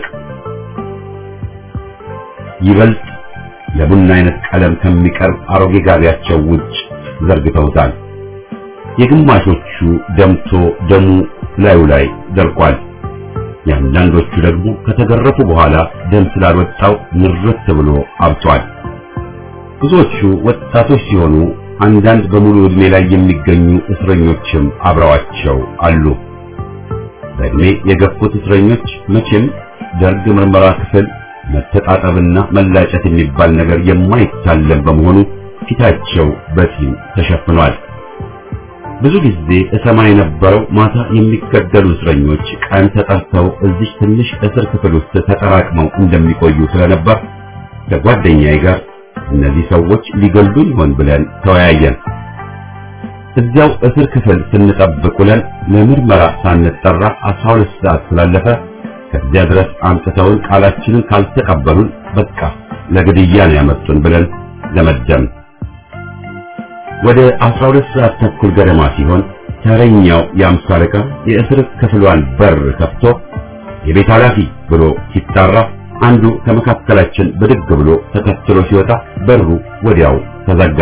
ይበልጥ ለቡና አይነት ቀለም ከሚቀርብ አሮጌ ጋቢያቸው ውጭ ዘርግተውታል። የግማሾቹ ደምቶ ደሙ ላዩ ላይ ደርቋል። የአንዳንዶቹ ደግሞ ከተገረፉ በኋላ ደም ስላልወጣው ንርት ብሎ አብጧል። ብዙዎቹ ወጣቶች ሲሆኑ አንዳንድ በሙሉ ዕድሜ ላይ የሚገኙ እስረኞችም አብረዋቸው አሉ። በዕድሜ የገፉት እስረኞች መቼም ደርግ ምርመራ ክፍል መተጣጠብና መላጨት የሚባል ነገር የማይታለም በመሆኑ ፊታቸው በጢም ተሸፍኗል። ብዙ ጊዜ እሰማ የነበረው ማታ የሚገደሉ እስረኞች ቀን ተጠርተው እዚህ ትንሽ እስር ክፍል ውስጥ ተጠራቅመው እንደሚቆዩ ስለነበር ከጓደኛዬ ጋር እነዚህ ሰዎች ሊገሉን ይሆን ብለን ተወያየን። እዚያው እስር ክፍል ስንጠብቅ ውለን ለምርመራ ሳንጠራ አስራ ሁለት ሰዓት ስላለፈ ከዚያ ድረስ አምጥተውን ቃላችንን ካልተቀበሉን በቃ ለግድያ ነው ያመጡን ብለን ለመደም። ወደ አስራ ሁለት ሰዓት ተኩል ገደማ ሲሆን ተረኛው የአምሳ አለቃ የእስር ክፍሏን በር ከፍቶ የቤት ኃላፊ ብሎ ሲጣራ አንዱ ከመካከላችን ብድግ ብሎ ተከትሎ ሲወጣ በሩ ወዲያው ተዘጋ።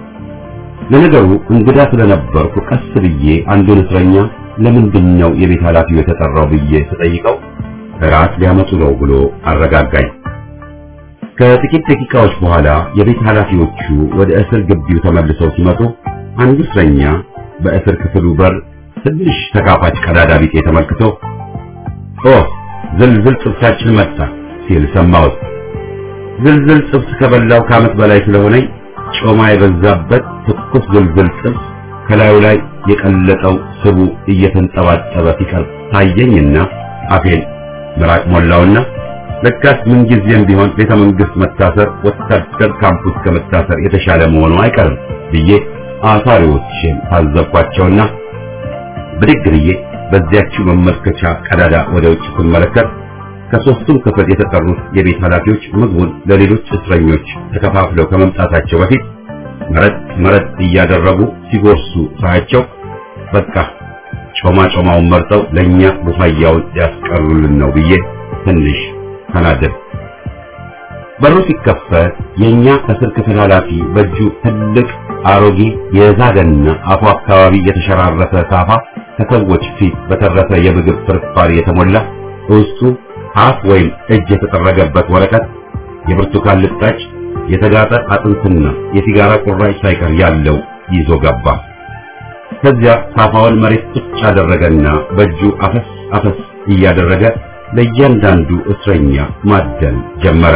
ለነገሩ እንግዳ ስለነበርኩ ቀስ ብዬ አንዱን እስረኛ ለምንድነው የቤት ኃላፊው የተጠራው ብዬ ስጠይቀው ራት ሊያመጡ ነው ብሎ አረጋጋኝ። ከጥቂት ደቂቃዎች በኋላ የቤት ኃላፊዎቹ ወደ እስር ግቢው ተመልሰው ሲመጡ አንዱ እስረኛ በእስር ክፍሉ በር ትንሽ ተካፋች ቀዳዳ ቢጤ ተመልክቶ ኦ ዝልዝል ጥብሳችን መጣ ሲል ሰማሁት። ዝልዝል ጥብስ ከበላው ከዓመት በላይ ስለሆነኝ ጮማ የበዛበት ትኩስ ዝልዝል ጥብስ ከላዩ ላይ የቀለጠው ስቡ እየተንጠባጠበ ሲቀርብ ታየኝና አፌን ምራቅ ሞላውና ለካስ ምን ጊዜም ቢሆን ቤተ መንግስት መታሰር ወታደር ካምፑስ ከመታሰር የተሻለ መሆኑ አይቀርም ብዬ አሳሪዎችን ታዘብኳቸውና ብድግ ብዬ በዚያችው መመልከቻ ቀዳዳ ወደ ውጭ ስመለከት ከሶስቱም ክፍል የተጠሩት የቤት ኃላፊዎች ምግቡን ለሌሎች እስረኞች ተከፋፍለው ከመምጣታቸው በፊት መረጥ መረጥ እያደረጉ ሲጎርሱ ሳያቸው በቃ ጮማ ጮማውን መርጠው ለኛ ቡፋያውን ያስቀሩልን ነው ብዬ ትንሽ ተናደድ። በሩ ሲከፈት የኛ እስር ክፍል ኃላፊ በእጁ ትልቅ አሮጌ የዛገና አፉ አካባቢ የተሸራረፈ ሳፋ ከሰዎች ፊት በተረፈ የምግብ ፍርፋሪ የተሞላ ውስጡ አፍ ወይም እጅ የተጠረገበት ወረቀት፣ የብርቱካን ልጣጭ፣ የተጋጠ አጥንትና የሲጋራ ቁራጭ ሳይቀር ያለው ይዞ ገባ። ከዚያ ሳፋውን መሬት ቁጭ አደረገና በእጁ አፈስ አፈስ እያደረገ ለእያንዳንዱ እስረኛ ማደል ጀመረ።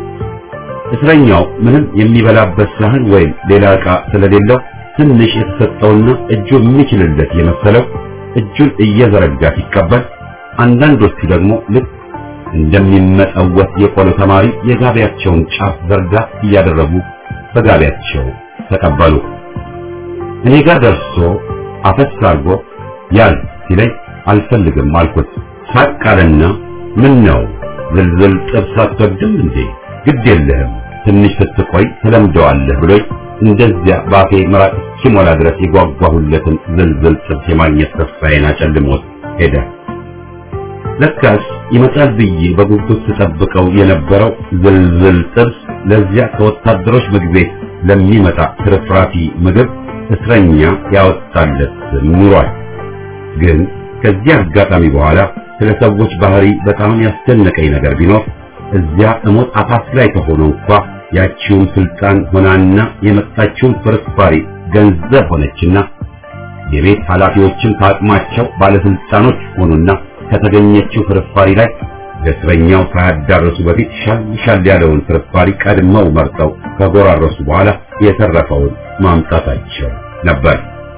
እስረኛው ምንም የሚበላበት ሳህን ወይም ሌላ ዕቃ ስለሌለው ትንሽ የተሰጠውና እጁ የሚችልለት የመሰለው እጁን እየዘረጋ ሲቀበል፣ አንዳንዶቹ ደግሞ ልክ እንደሚመጸወት የቆሎ ተማሪ የጋቢያቸውን ጫፍ ዘርጋ እያደረጉ በጋቢያቸው ተቀበሉ። እኔ ጋር ደርሶ አፈስ አድርጎ ያል ሲለኝ አልፈልግም አልኩት። ሳቅ አለና ምን ነው ዝልዝል ጥብስ አትወድም እንዴ? ግድ የለህም ትንሽ ስትቆይ ትለምደዋለህ ብሎኝ እንደዚያ ባፌ ምራቅ እስኪሞላ ድረስ የጓጓሁለትን ዝልዝል ጥብስ የማግኘት ተስፋዬን አጨልሞት ሄደ። ለካስ ይመጣል ብዬ በጉጉት ተጠብቀው የነበረው ዝልዝል ጥብስ ለዚያ ከወታደሮች ምግብ ቤት ለሚመጣ ትርፍራፊ ምግብ እስረኛ ያወጣለት ኑሯል። ግን ከዚያ አጋጣሚ በኋላ ስለ ሰዎች ባህሪ በጣም ያስደነቀኝ ነገር ቢኖር እዚያ እሞት አፋፍ ላይ ተሆኖ እንኳ ያቺውን ስልጣን ሆናና የመጣችውን ፍርፋሪ ገንዘብ ሆነችና የቤት ኃላፊዎችን ታቅማቸው ባለስልጣኖች ሆኑና ከተገኘችው ፍርፋሪ ላይ ለእስረኛው ሳያዳረሱ በፊት ሻል ሻል ያለውን ፍርፋሪ ቀድመው መርጠው ከጎራረሱ በኋላ የተረፈውን ማምጣታቸው ነበር።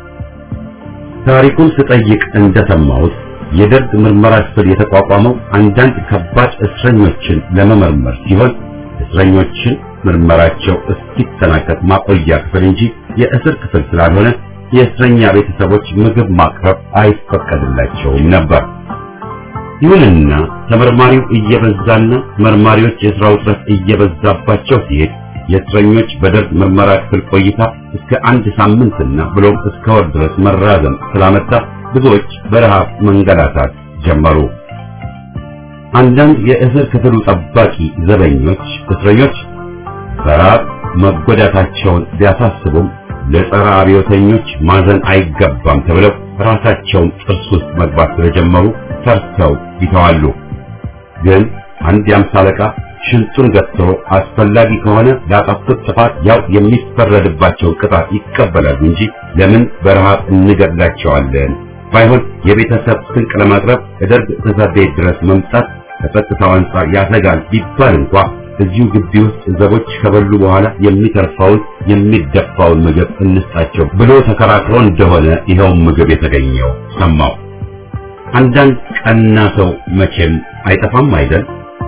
ታሪኩን ስጠይቅ እንደሰማሁት የደርግ ምርመራ ክፍል የተቋቋመው አንዳንድ ከባድ እስረኞችን ለመመርመር ሲሆን እስረኞችን ምርመራቸው እስኪጠናቀቅ ማቆያ ክፍል እንጂ የእስር ክፍል ስላልሆነ የእስረኛ ቤተሰቦች ምግብ ማቅረብ አይፈቀድላቸውም ነበር። ይሁንና ተመርማሪው እየበዛና መርማሪዎች የሥራ ውጥረት እየበዛባቸው ሲሄድ የእስረኞች በደርግ ምርመራ ክፍል ቆይታ እስከ አንድ ሳምንትና ብሎም እስከ ወር ድረስ መራዘም ስላመጣ ብዙዎች በረሃብ መንገላታት ጀመሩ። አንዳንድ የእስር ክፍሉ ጠባቂ ዘበኞች እስረኞች በረሃብ መጎዳታቸውን ቢያሳስቡም ለጸረ አብዮተኞች ማዘን አይገባም ተብለው ራሳቸውን ጥርስ ውስጥ መግባት ስለጀመሩ ፈርተው ይተዋሉ። ግን አንድ የአምሳ አለቃ ሽንጡን ገትሮ አስፈላጊ ከሆነ ላጠፉት ጥፋት ያው የሚፈረድባቸው ቅጣት ይቀበላሉ እንጂ ለምን በረሃብ እንገድላቸዋለን? ባይሆን የቤተሰብ ስንቅ ለማቅረብ ከደርግ ጽሕፈት ቤት ድረስ መምጣት ከጸጥታው አንጻር ያሰጋል ቢባል እንኳ እዚሁ ግቢ ውስጥ ዘቦች ከበሉ በኋላ የሚተርፈውን የሚደፋውን ምግብ እንስጣቸው ብሎ ተከራክሮ እንደሆነ ይኸው ምግብ የተገኘው ሰማው። አንዳንድ ቀና ሰው መቼም አይጠፋም አይደል?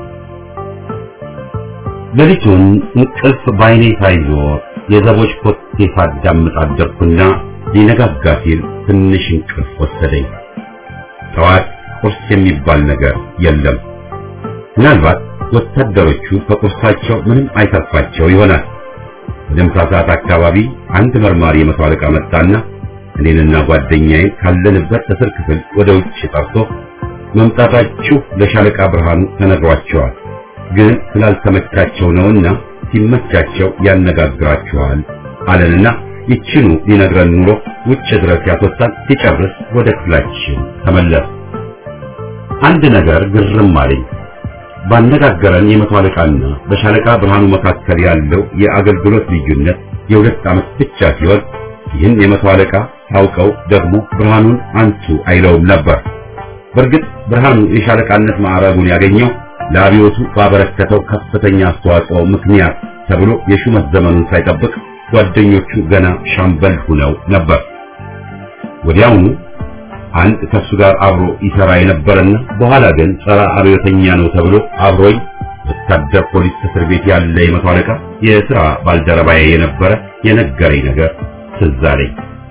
ሌሊቱን እንቅልፍ ባይኔ ሳይዞር የዘቦች ኮቴ ሳዳምጥ አደርኩና ሊነጋጋ ሲል ትንሽ እንቅልፍ ወሰደኝ። ጠዋት ቁርስ የሚባል ነገር የለም። ምናልባት ወታደሮቹ ከቁርሳቸው ምንም አይተርፋቸው ይሆናል። ለምሳ ሰዓት አካባቢ አንድ መርማሪ የመቶ አለቃ መጣና እኔንና ጓደኛዬ ካለንበት እስር ክፍል ወደ ውጭ ጠርቶ መምጣታችሁ ለሻለቃ ብርሃኑ ተነግሯቸዋል፣ ግን ስላልተመቻቸው ነውና ሲመቻቸው ያነጋግራችኋል አለንና ይችኑ ሊነግረን ኑሮ ውጭ ድረስ ያስወጣን። ሲጨርስ ወደ ክፍላችን ተመለስ። አንድ ነገር ግርም አለኝ። ባነጋገረን የመቶ አለቃና በሻለቃ ብርሃኑ መካከል ያለው የአገልግሎት ልዩነት የሁለት ዓመት ብቻ ሲሆን ይህን የመቶ አለቃ ታውቀው ደግሞ ብርሃኑን አንቱ አይለውም ነበር። በእርግጥ ብርሃኑ የሻለቃነት ማዕረጉን ያገኘው ለአብዮቱ ባበረከተው ከፍተኛ አስተዋጽኦ ምክንያት ተብሎ የሹመት ዘመኑን ሳይጠብቅ ጓደኞቹ ገና ሻምበል ሆነው ነበር። ወዲያውኑ አንድ ከሱ ጋር አብሮ ይሰራ የነበረና በኋላ ግን ጸረ አብዮተኛ ነው ተብሎ አብሮኝ ወታደር ፖሊስ እስር ቤት ያለ የመቶ አለቃ የሥራ ባልደረባዬ የነበረ የነገረኝ ነገር ትዝ አለኝ።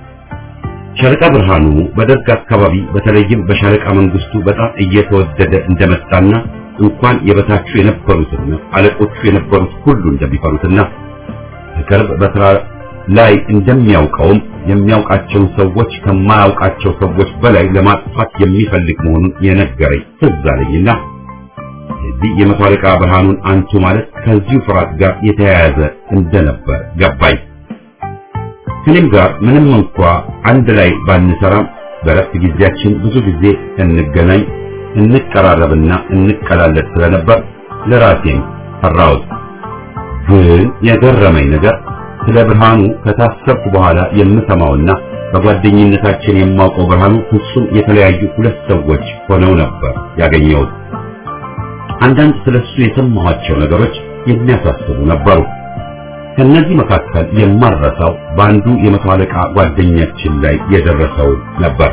ሻለቃ ብርሃኑ በደርግ አካባቢ በተለይም በሻለቃ መንግስቱ በጣም እየተወደደ እንደመጣና እንኳን የበታቹ የነበሩትና አለቆቹ የነበሩት ሁሉ እንደሚፈሩትና በቅርብ በስራ ላይ እንደሚያውቀውም የሚያውቃቸው ሰዎች ከማያውቃቸው ሰዎች በላይ ለማጥፋት የሚፈልግ መሆኑን የነገረኝ ትዝ አለኝና የዚህ የመቶ አለቃ ብርሃኑን አንቱ ማለት ከዚሁ ፍርሃት ጋር የተያያዘ እንደነበር ገባኝ። ከኔም ጋር ምንም እንኳ አንድ ላይ ባንሰራም በረፍት ጊዜያችን ብዙ ጊዜ እንገናኝ፣ እንቀራረብና እንቀላለድ ስለነበር ለራሴም ፈራሁት። ግን የገረመኝ ነገር ስለ ብርሃኑ ከታሰብኩ በኋላ የምሰማውና በጓደኝነታችን የማውቀው ብርሃኑ ፍጹም የተለያዩ ሁለት ሰዎች ሆነው ነበር ያገኘሁት። አንዳንድ ስለሱ የሰማኋቸው ነገሮች የሚያሳስቡ ነበሩ። ከነዚህ መካከል የማረሳው በአንዱ የመቶ አለቃ ጓደኛችን ላይ የደረሰው ነበር።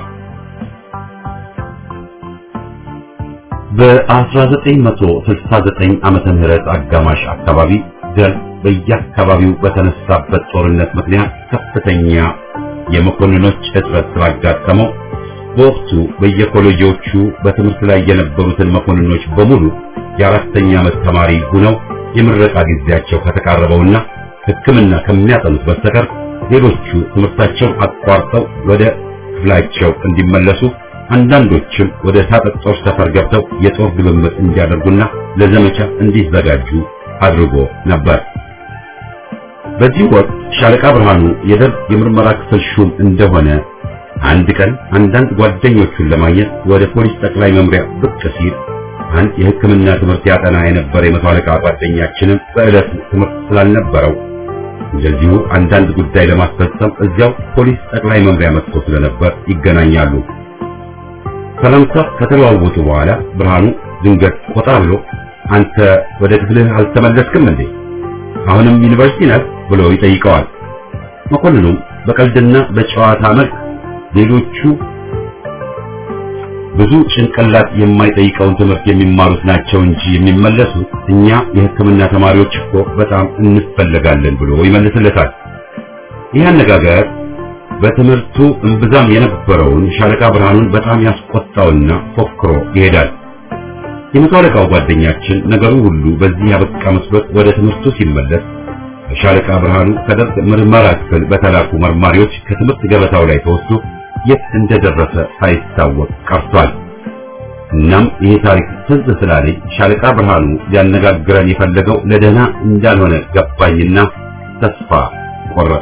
በአስራ ዘጠኝ መቶ ስልሳ ዘጠኝ ዓመተ ምህረት አጋማሽ አካባቢ ደርግ በየአካባቢው በተነሳበት ጦርነት ምክንያት ከፍተኛ የመኮንኖች እጥረት ስላጋጠመው በወቅቱ በየኮሌጆቹ በትምህርት ላይ የነበሩትን መኮንኖች በሙሉ የአራተኛ ዓመት ተማሪ ሆነው የምረቃ ጊዜያቸው ከተቃረበውና ሕክምና ከሚያጠኑት በስተቀር ሌሎቹ ትምህርታቸውን አቋርጠው ወደ ክፍላቸው እንዲመለሱ፣ አንዳንዶችም ወደ ታጠቅ ጦር ሰፈር ገብተው የጦር ልምምድ እንዲያደርጉና ለዘመቻ እንዲዘጋጁ አድርጎ ነበር። በዚህ ወቅት ሻለቃ ብርሃኑ የደርግ የምርመራ ክፍል ሹም እንደሆነ አንድ ቀን አንዳንድ ጓደኞቹን ለማግኘት ወደ ፖሊስ ጠቅላይ መምሪያ ብቅ ሲል አንድ የሕክምና ትምህርት ያጠና የነበረ የመቶ አለቃ ጓደኛችንም በዕለቱ ትምህርት ስላልነበረው እንደዚሁ አንዳንድ ጉዳይ ለማስፈጸም እዚያው ፖሊስ ጠቅላይ መምሪያ መጥቶ ስለነበር ይገናኛሉ። ሰላምታ ከተለዋወጡ በኋላ ብርሃኑ ድንገት ቆጣ ብሎ አንተ ወደ ክፍልህ አልተመለስክም እንዴ? አሁንም ዩኒቨርሲቲ ነህ ብሎ ይጠይቀዋል። መኮንኑም በቀልድና በጨዋታ መልክ ሌሎቹ ብዙ ጭንቅላት የማይጠይቀውን ትምህርት የሚማሩት ናቸው እንጂ የሚመለሱት እኛ የሕክምና ተማሪዎች እኮ በጣም እንፈልጋለን ብሎ ይመልስለታል። ይህ አነጋገር በትምህርቱ እምብዛም የነበረውን ሻለቃ ብርሃኑን በጣም ያስቆጣውና ፎክሮ ይሄዳል። የመቶ አለቃው ጓደኛችን ነገሩ ሁሉ በዚህ ያበቃ መስሎት ወደ ትምህርቱ ሲመለስ በሻለቃ ብርሃኑ ከደርግ ምርመራ ክፍል በተላኩ መርማሪዎች ከትምህርት ገበታው ላይ ተወስዶ የት እንደደረሰ ሳይታወቅ ቀርቷል። እናም ይሄ ታሪክ ትዝ ስላለኝ ሻለቃ ብርሃኑ ሊያነጋግረን የፈለገው ለደህና እንዳልሆነ ገባኝና ተስፋ ቆረጥ።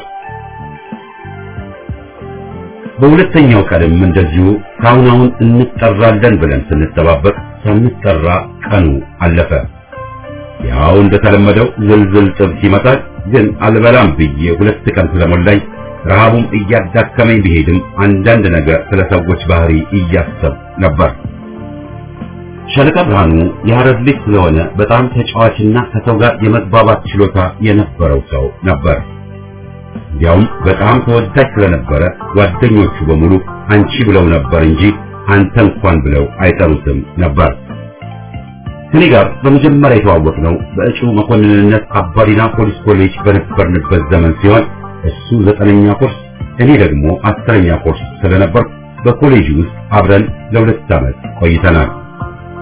በሁለተኛው ቀንም እንደዚሁ ካሁን አሁን እንጠራለን ብለን ስንጠባበቅ ሳንጠራ ቀኑ አለፈ። ያው እንደተለመደው ዝልዝል ጥብስ ይመጣል። ግን አልበላም ብዬ ሁለት ቀን ስለሞላኝ ረሃቡም እያዳከመኝ ቢሄድም አንዳንድ ነገር ስለ ሰዎች ባህሪ እያሰብ ነበር። ሻለቃ ብርሃኑ የሐረር ልጅ ስለሆነ በጣም ተጫዋችና ከሰው ጋር የመግባባት ችሎታ የነበረው ሰው ነበር። እንዲያውም በጣም ተወዳጅ ስለነበረ ጓደኞቹ በሙሉ አንቺ ብለው ነበር እንጂ አንተ እንኳን ብለው አይጠሩትም ነበር። ከኔ ጋር በመጀመሪያ የተዋወቅነው በእጩ መኮንንነት አባዲና ፖሊስ ኮሌጅ በነበርንበት ዘመን ሲሆን እሱ ዘጠነኛ ኮርስ እኔ ደግሞ አስረኛ ኮርስ ስለነበር በኮሌጅ ውስጥ አብረን ለሁለት ዓመት ቆይተናል።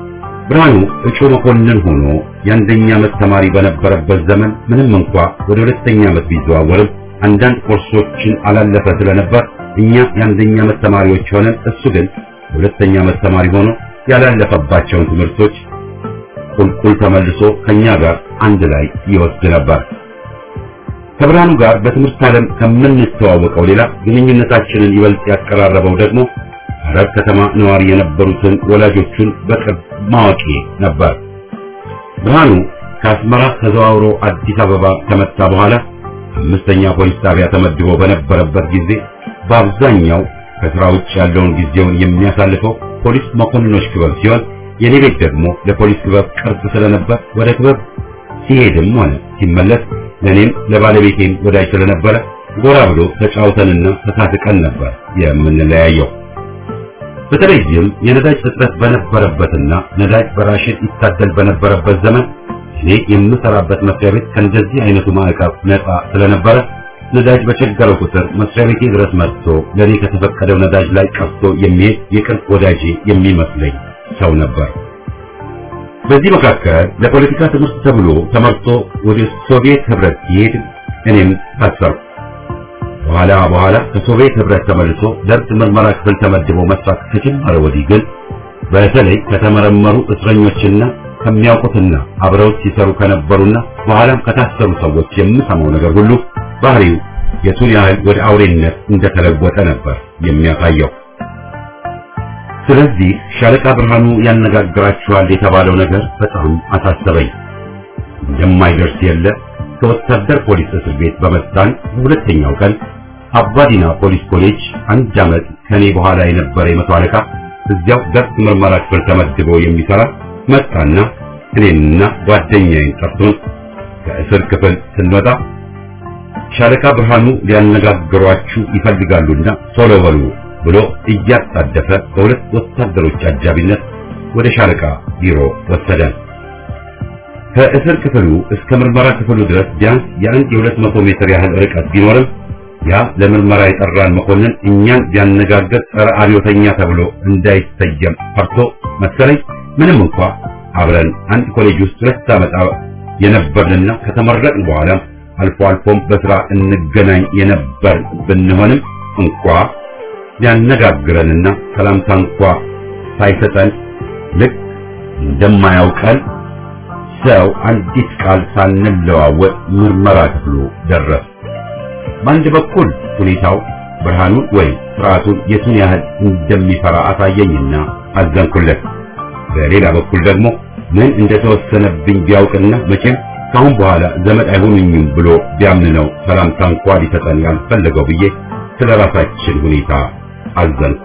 ብርሃኑ እጩ መኮንን ሆኖ የአንደኛ ዓመት ተማሪ በነበረበት ዘመን ምንም እንኳ ወደ ሁለተኛ ዓመት ቢዘዋወርም አንዳንድ ኮርሶችን አላለፈ ስለነበር እኛ የአንደኛ ዓመት ተማሪዎች ሆነን እሱ ግን የሁለተኛ ዓመት ተማሪ ሆኖ ያላለፈባቸውን ትምህርቶች ቁልቁል ተመልሶ ከኛ ጋር አንድ ላይ ይወስድ ነበር። ከብርሃኑ ጋር በትምህርት ዓለም ከምንተዋወቀው ሌላ ግንኙነታችንን ይበልጥ ያቀራረበው ደግሞ ሐረር ከተማ ነዋሪ የነበሩትን ወላጆቹን በቅርብ ማወቂ ነበር። ብርሃኑ ከአስመራ ተዘዋውሮ አዲስ አበባ ከመጣ በኋላ አምስተኛ ፖሊስ ጣቢያ ተመድቦ በነበረበት ጊዜ በአብዛኛው ከስራ ውጭ ያለውን ጊዜውን የሚያሳልፈው ፖሊስ መኮንኖች ክበብ ሲሆን የኔ ቤት ደግሞ ለፖሊስ ክበብ ቅርብ ስለነበር ወደ ክበብ ሲሄድም ሆነ ሲመለስ ለኔም ለባለቤቴም ወዳጅ ስለነበረ ጎራ ብሎ ተጫውተንና ተሳስቀን ነበር የምንለያየው። በተለይም የነዳጅ እጥረት በነበረበትና ነዳጅ በራሽን ይታደል በነበረበት ዘመን እኔ የምሰራበት መስሪያ ቤት ከእንደዚህ አይነቱ ማዕቀብ ነፃ ስለነበረ ነዳጅ በቸገረው ቁጥር መስሪያ ቤቴ ድረስ መጥቶ ለኔ ከተፈቀደው ነዳጅ ላይ ቀርቶ የሚሄድ የቅርብ ወዳጄ የሚመስለኝ ሰው ነበር። በዚህ መካከል ለፖለቲካ ትምህርት ተብሎ ተመርጦ ወደ ሶቪየት ህብረት ሲሄድ እኔም ታሰርኩ። በኋላ በኋላ ከሶቪየት ህብረት ተመልሶ ደርግ ምርመራ ክፍል ተመድቦ መስራት ከጀመረ ወዲህ ግን በተለይ ከተመረመሩ እስረኞችና ከሚያውቁትና አብረውት ሲሰሩ ከነበሩና በኋላም ከታሰሩ ሰዎች የምሰማው ነገር ሁሉ ባህሪው የቱን ያህል ወደ አውሬነት እንደተለወጠ ነበር የሚያሳየው። ስለዚህ ሻለቃ ብርሃኑ ያነጋግራችኋል የተባለው ነገር በጣም አሳሰበኝ። እንደማይደርስ የለ ከወታደር ፖሊስ እስር ቤት በመጣን በሁለተኛው ቀን አባዲና ፖሊስ ኮሌጅ አንድ ዓመት ከኔ በኋላ የነበረ የመቶ አለቃ እዚያው ደርግ ምርመራ ክፍል ተመድቦ የሚሰራ መጣና እኔንና ጓደኛዬን ጠርቶን ከእስር ክፍል ስንወጣ ሻለቃ ብርሃኑ ሊያነጋግሯችሁ ይፈልጋሉና ቶሎ በሉ ብሎ እያጣደፈ በሁለት ወታደሮች አጃቢነት ወደ ሻለቃ ቢሮ ወሰደን። ከእስር ክፍሉ እስከ ምርመራ ክፍሉ ድረስ ቢያንስ የአንድ የሁለት መቶ ሜትር ያህል ርቀት ቢኖርም ያ ለምርመራ የጠራን መኮንን እኛን ቢያነጋግር ጸረ አብዮተኛ ተብሎ እንዳይሰየም ፈርቶ መሰለኝ ምንም እንኳ አብረን አንድ ኮሌጅ ውስጥ ሁለት ዓመት የነበርንና ከተመረቅን በኋላ አልፎ አልፎም በስራ እንገናኝ የነበር ብንሆንም እንኳ ሊያነጋግረንና ሰላምታ እንኳ ሳይሰጠን ልክ እንደማያውቀን ሰው አንዲት ቃል ሳንለዋወጥ ምርመራ ክፍሉ ደረስ። በአንድ በኩል ሁኔታው ብርሃኑን ወይ ስርዓቱን የቱን ያህል እንደሚፈራ አሳየኝና አዘንኩለት። በሌላ በኩል ደግሞ ምን እንደተወሰነብኝ ቢያውቅና መቼም ካሁን በኋላ ዘመድ አይሆኑኝም ብሎ ቢያምን ነው ሰላምታ እንኳ ሊሰጠን ያልፈለገው ብዬ ስለራሳችን ሁኔታ አዘንኩ።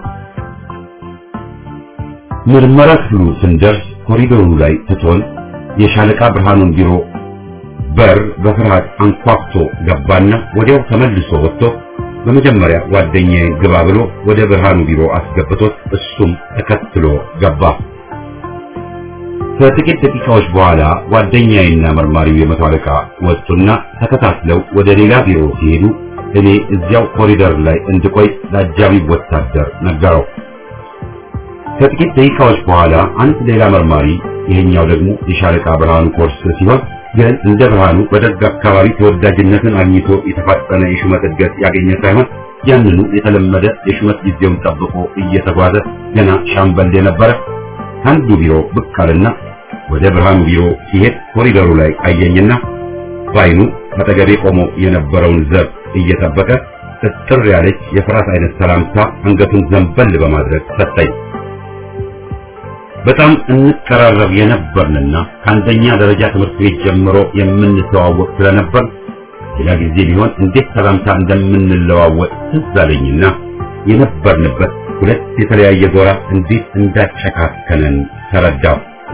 ምርመራ ክፍሉ ስንደርስ ኮሪዶሩ ላይ ትቶን የሻለቃ ብርሃኑን ቢሮ በር በፍርሃት አንኳኩቶ ገባና ወዲያው ተመልሶ ወጥቶ በመጀመሪያ ጓደኛዬን ግባ ብሎ ወደ ብርሃኑ ቢሮ አስገብቶት እሱም ተከትሎ ገባ። ከጥቂት ደቂቃዎች በኋላ ጓደኛዬና መርማሪው የመቶ አለቃ ወጡና ተከታትለው ወደ ሌላ ቢሮ ሲሄዱ እኔ እዚያው ኮሪደር ላይ እንድቆይ ለአጃቢ ወታደር ነገረው። ከጥቂት ደቂቃዎች በኋላ አንድ ሌላ መርማሪ፣ ይሄኛው ደግሞ የሻለቃ ብርሃኑ ኮርስ ሲሆን ግን እንደ ብርሃኑ በደርግ አካባቢ ተወዳጅነትን አግኝቶ የተፋጠነ የሹመት እድገት ያገኘ ሳይሆን ያንኑ የተለመደ የሹመት ጊዜውን ጠብቆ እየተጓዘ ገና ሻምበል የነበረ አንዱ ቢሮ ብቅ አለና ወደ ብርሃኑ ቢሮ ሲሄድ ኮሪደሩ ላይ አየኝና ባይኑ አጠገቤ ቆሞ የነበረውን ዘብ እየጠበቀ ጥጥር ያለች የፍራት አይነት ሰላምታ አንገቱን ዘንበል በማድረግ ሰጠኝ። በጣም እንቀራረብ የነበርንና ከአንደኛ ደረጃ ትምህርት ቤት ጀምሮ የምንተዋወቅ ስለነበር ሌላ ጊዜ ቢሆን እንዴት ሰላምታ እንደምንለዋወጥ ትዝ አለኝና የነበርንበት ሁለት የተለያየ ጎራ እንዴት እንዳጨካከነን ተረዳው።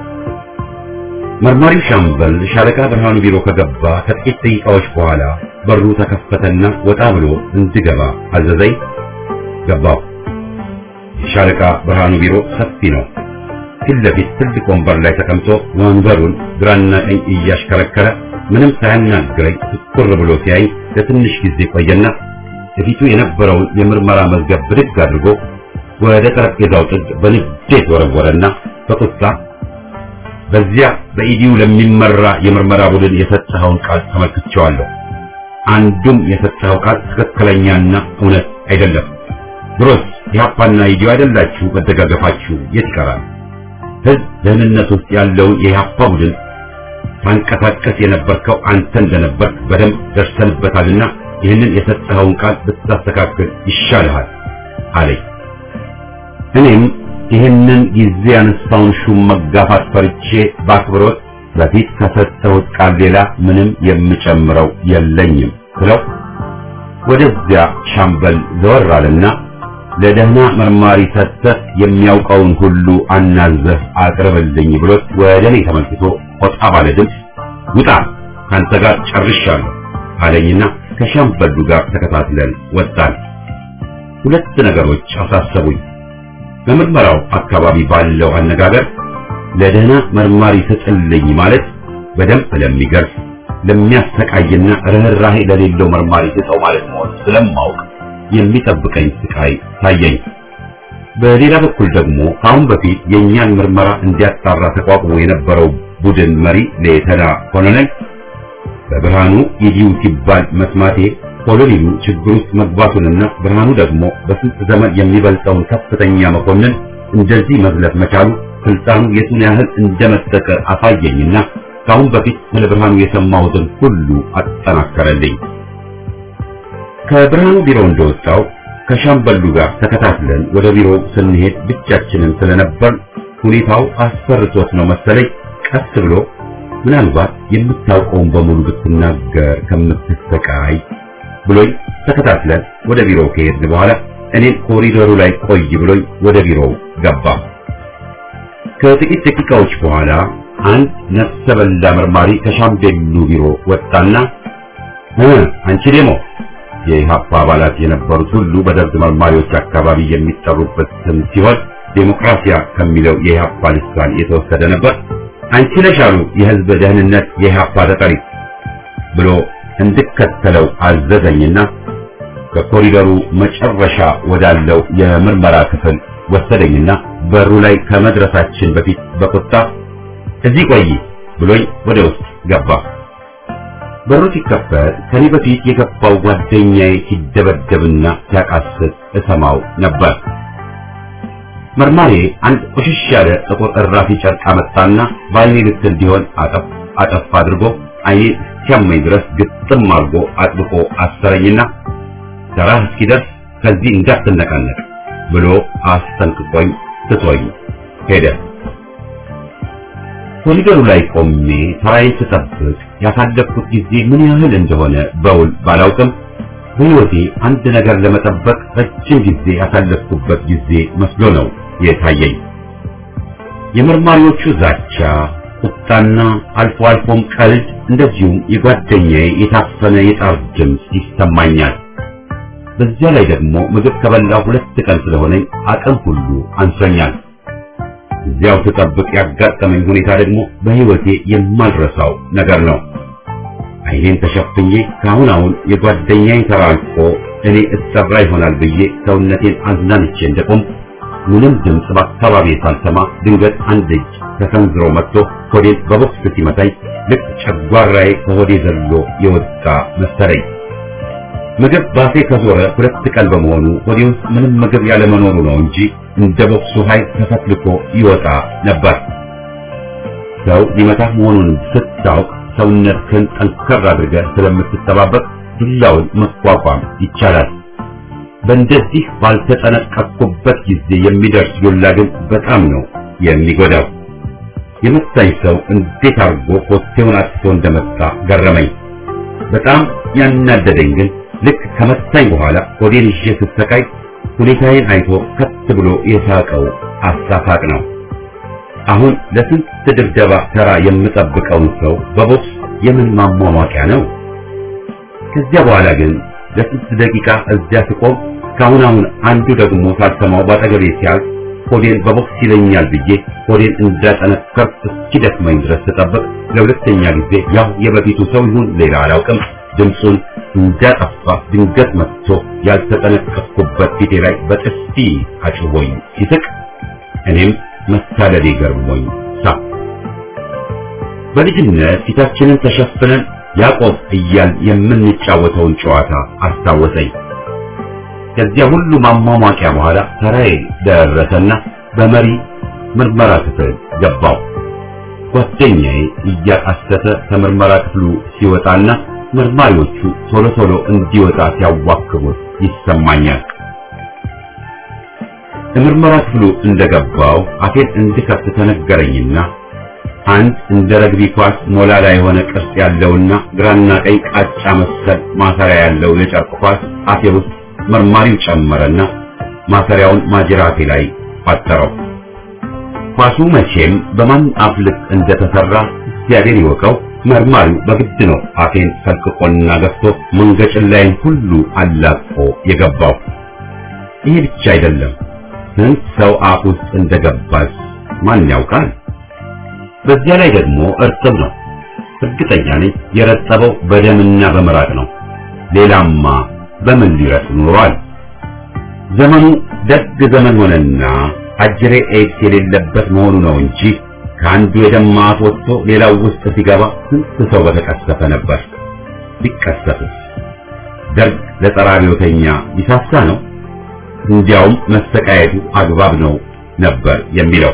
መርማሪው ሻምበል ሻለቃ ብርሃኑ ቢሮ ከገባ ከጥቂት ደቂቃዎች በኋላ በሩ ተከፈተና ወጣ ብሎ እንድገባ አዘዘኝ። ገባሁ። የሻለቃ ብርሃኑ ቢሮ ሰፊ ነው። ፊት ለፊት ትልቅ ወንበር ላይ ተቀምጦ ወንበሩን ግራና ቀኝ እያሽከረከረ ምንም ሳያናግረኝ ትኩር ብሎ ሲያይ ለትንሽ ጊዜ ቆየና በፊቱ የነበረውን የምርመራ መዝገብ ብድግ አድርጎ ወደ ጠረጴዛው ጥግ በንዴት ወረወረና በቁጣ በዚያ በኢዲዩ ለሚመራ የምርመራ ቡድን የሰጠኸውን ቃል ተመልክቼዋለሁ። አንዱም የሰጠኸው ቃል ትክክለኛና እውነት አይደለም። ድሮስ ኢህአፓና ኢዲዩ አይደላችሁ መደጋገፋችሁ የት ይቀራል? ህዝብ ደህንነት ውስጥ ያለውን የኢህአፓ ቡድን ታንቀሳቀስ የነበርከው አንተ እንደነበር በደንብ ደርሰንበታልና ይህንን የሰጠኸውን ቃል ብታስተካክል ይሻልሃል አለኝ። እኔም ይህንን ጊዜ ያነሳውን ሹም መጋፋት ፈርቼ በአክብሮት በፊት ከሰጠሁት ቃል ሌላ ምንም የምጨምረው የለኝም ብለው ወደዚያ ሻምበል ዘወር አለና ለደህና መርማሪ ሰጥተህ የሚያውቀውን ሁሉ አናዘህ አቅርብልኝ ብሎት ወደ እኔ ተመልክቶ ቆጣ ባለ ድምፅ ውጣ ካንተ ጋር ጨርሻለሁ አለኝና ከሻምበሉ ጋር ተከታትለን ወጣን። ሁለት ነገሮች አሳሰቡኝ። በምርመራው አካባቢ ባለው አነጋገር ለደህና መርማሪ ሰጥልኝ ማለት በደንብ ለሚገርፍ ለሚያሰቃይና ርህራሄ ለሌለው መርማሪ ሰጠው ማለት መሆን ስለማውቅ የሚጠብቀኝ ስቃይ ታየኝ። በሌላ በኩል ደግሞ አሁን በፊት የኛን ምርመራ እንዲያጣራ ተቋቁሞ የነበረው ቡድን መሪ ሌተና ኮሎኔል በብርሃኑ ኢዲዩ ሲባል መስማቴ ኮሎኔሉ ችግር ውስጥ መግባቱንና ብርሃኑ ደግሞ በስንት ዘመን የሚበልጠውን ከፍተኛ መኮንን እንደዚህ መዝለፍ መቻሉ ስልጣኑ የቱን ያህል እንደመጠቀ አሳየኝና ካሁን በፊት ስለ ብርሃኑ የሰማሁትን ሁሉ አጠናከረልኝ። ከብርሃኑ ቢሮ እንደወጣው ከሻምበሉ ጋር ተከታትለን ወደ ቢሮ ስንሄድ ብቻችንን ስለነበር ሁኔታው አስፈርቶት ነው መሰለኝ ቀስ ብሎ ምናልባት የምታውቀውን በሙሉ ብትናገር ከምትሰቃይ ብሎኝ ተከታትለን ወደ ቢሮ ከሄድን በኋላ እኔን ኮሪደሩ ላይ ቆይ ብሎኝ ወደ ቢሮው ገባ። ከጥቂት ደቂቃዎች በኋላ አንድ ነፍሰ በላ መርማሪ ከሻምበሉ ቢሮ ወጣና እ አንቺ ደሞ የኢህአፓ አባላት የነበሩት ሁሉ በደርግ መርማሪዎች አካባቢ የሚጠሩበት ስም ሲሆን ዴሞክራሲያ ከሚለው የኢህአፓ ልሳን የተወሰደ ነበር። አንቺ ነሽ አሉ የህዝብ ደህንነት የኢህአፓ ተጠሪ ብሎ እንድከተለው አዘዘኝና ከኮሪደሩ መጨረሻ ወዳለው የምርመራ ክፍል ወሰደኝና በሩ ላይ ከመድረሳችን በፊት በቁጣ እዚህ ቆይ ብሎኝ ወደ ውስጥ ገባ። በሩ ሲከፈት ከኔ በፊት የገባው ጓደኛዬ ሲደበደብና ሲያቃስት እሰማው ነበር። መርማሪ አንድ ቆሽሽ ያለ ጥቁር እራፊ ጨርቅ አመጣና በዓይኔ ልክ እንዲሆን አጠፍ አጠፍ አድርጎ ዓይኔ እስኪያመኝ ድረስ ግጥም አድርጎ አጥብቆ አሰረኝና ተራህ እስኪደርስ ከዚህ እንዳትነቃነቅ ብሎ አስጠንቅቆኝ ትቶኝ ሄደ። ኮሪደሩ ላይ ቆሜ ተራዬን ስጠብቅ ያሳለፍኩት ጊዜ ምን ያህል እንደሆነ በውል ባላውቅም በሕይወቴ አንድ ነገር ለመጠበቅ ረጅም ጊዜ ያሳለፍኩበት ጊዜ መስሎ ነው የታየኝ። የመርማሪዎቹ ዛቻ፣ ቁጣና አልፎ አልፎም ቀልድ እንደዚሁም የጓደኛዬ የታፈነ የጣር ድምፅ ይሰማኛል። በዚያ ላይ ደግሞ ምግብ ከበላሁ ሁለት ቀን ስለሆነኝ አቅም ሁሉ አንሶኛል። እዚያው ተጠብቅ ያጋጠመኝ ሁኔታ ደግሞ በሕይወቴ የማልረሳው ነገር ነው። ዓይኔን ተሸፍኜ ካሁን አሁን የጓደኛዬ ተራ አልፎ እኔ እሰራ ይሆናል ብዬ ሰውነቴን አዝናንቼ እንደቆም ምንም ድምፅ በአካባቢዬ ሳልሰማ ድንገት አንድ እጅ ተሰንዝሮ መጥቶ ሆዴን በቦክስ ሲመታኝ ልክ ጨጓራዬ ከሆዴ ዘሎ የወጣ መሰለኝ። ምግብ ባፌ ከዞረ ሁለት ቀን በመሆኑ ሆዴ ውስጥ ምንም ምግብ ያለ መኖሩ ነው እንጂ እንደ ቦክሱ ኃይል ተፈትልኮ ይወጣ ነበር። ሰው ሊመታህ መሆኑን ስታውቅ ሰውነትህን ጠንከር አድርገህ ስለምትጠባበቅ ዱላውን መቋቋም ይቻላል። በእንደዚህ ባልተጠነቀቅኩበት ጊዜ የሚደርስ ዱላ ግን በጣም ነው የሚጎዳው። የመታኝ ሰው እንዴት አድርጎ ኮቴውን አጥቶ እንደመጣ ገረመኝ። በጣም ያናደደኝ ግን ልክ ከመታኝ በኋላ ሆዴን ይዤ ስሰቃይ ሁኔታዬን አይቶ ከት ብሎ የሳቀው አሳሳቅ ነው። አሁን ለስንት ድብደባ ተራ የምጠብቀውን ሰው በቦክስ የምን ማሟሟቂያ ነው? ከዚያ በኋላ ግን ለስንት ደቂቃ እዚያ ስቆም ካሁን አሁን አንዱ ደግሞ ሳልሰማው ባጠገቤ ሲያልፍ ሆዴን በቦክስ ይለኛል ብዬ ሆዴን እንዳጠነከር እስኪደክመኝ ድረስ ተጠብቅ ለሁለተኛ ጊዜ ያው የበፊቱ ሰው ይሁን ሌላ አላውቅም ድምፁን እንዳጠፋ ድንገት መጥቶ ያልተጠነቀቅኩበት ፊቴ ላይ በጥፊ አጭቦኝ ሲስቅ እኔም መታለሌ ገርሞኝ ሳቅ። በልጅነት ፊታችንን ተሸፍነን ያዕቆብ እያል የምንጫወተውን ጨዋታ አስታወሰኝ። ከዚያ ሁሉ ማሟሟቂያ በኋላ ተራዬ ደረሰና በመሪ ምርመራ ክፍል ገባው። ጓደኛዬ እያቃሰተ ከምርመራ ክፍሉ ሲወጣና መርማሪዎቹ ቶሎ ቶሎ እንዲወጣ ሲያዋክቡት ይሰማኛል። ምርመራ ክፍሉ እንደገባው አፌን እንድከፍት ተነገረኝና አንድ እንደ ረግቢ ኳስ ሞላላ የሆነ ቅርጽ ያለውና ግራና ቀኝ ቃጫ መሰል ማሰሪያ ያለው የጨርቅ ኳስ አፌ ውስጥ መርማሪው ጨመረና ማሰሪያውን ማጅራቴ ላይ ቋጠረው። ኳሱ መቼም በማን አፍ ልክ እንደተሰራ እግዚአብሔር ይወቀው። መርማሪው በግድ ነው አፌን ፈልቅቆና ገፍቶ መንገጭን ላይን ሁሉ አላቆ የገባው። ይሄ ብቻ አይደለም፣ ስንት ሰው አፍ ውስጥ እንደገባስ ማን ያውቃል? በዚያ ላይ ደግሞ እርጥብ ነው። እርግጠኛ ነኝ የረጠበው በደምና በመራቅ ነው። ሌላማ በምን ሊረጥ ኖሯል? ዘመኑ ደግ ዘመን ሆነና አጅሬ ኤድስ የሌለበት መሆኑ ነው እንጂ ከአንዱ የደም ማት ወጥቶ ሌላው ውስጥ ሲገባ ስንት ሰው በተቀሰፈ ነበር። ቢቀሰፍስ ደርግ ለጸረ አብዮተኛ ይሳሳ ነው? እንዲያውም መሰቃየቱ አግባብ ነው ነበር የሚለው።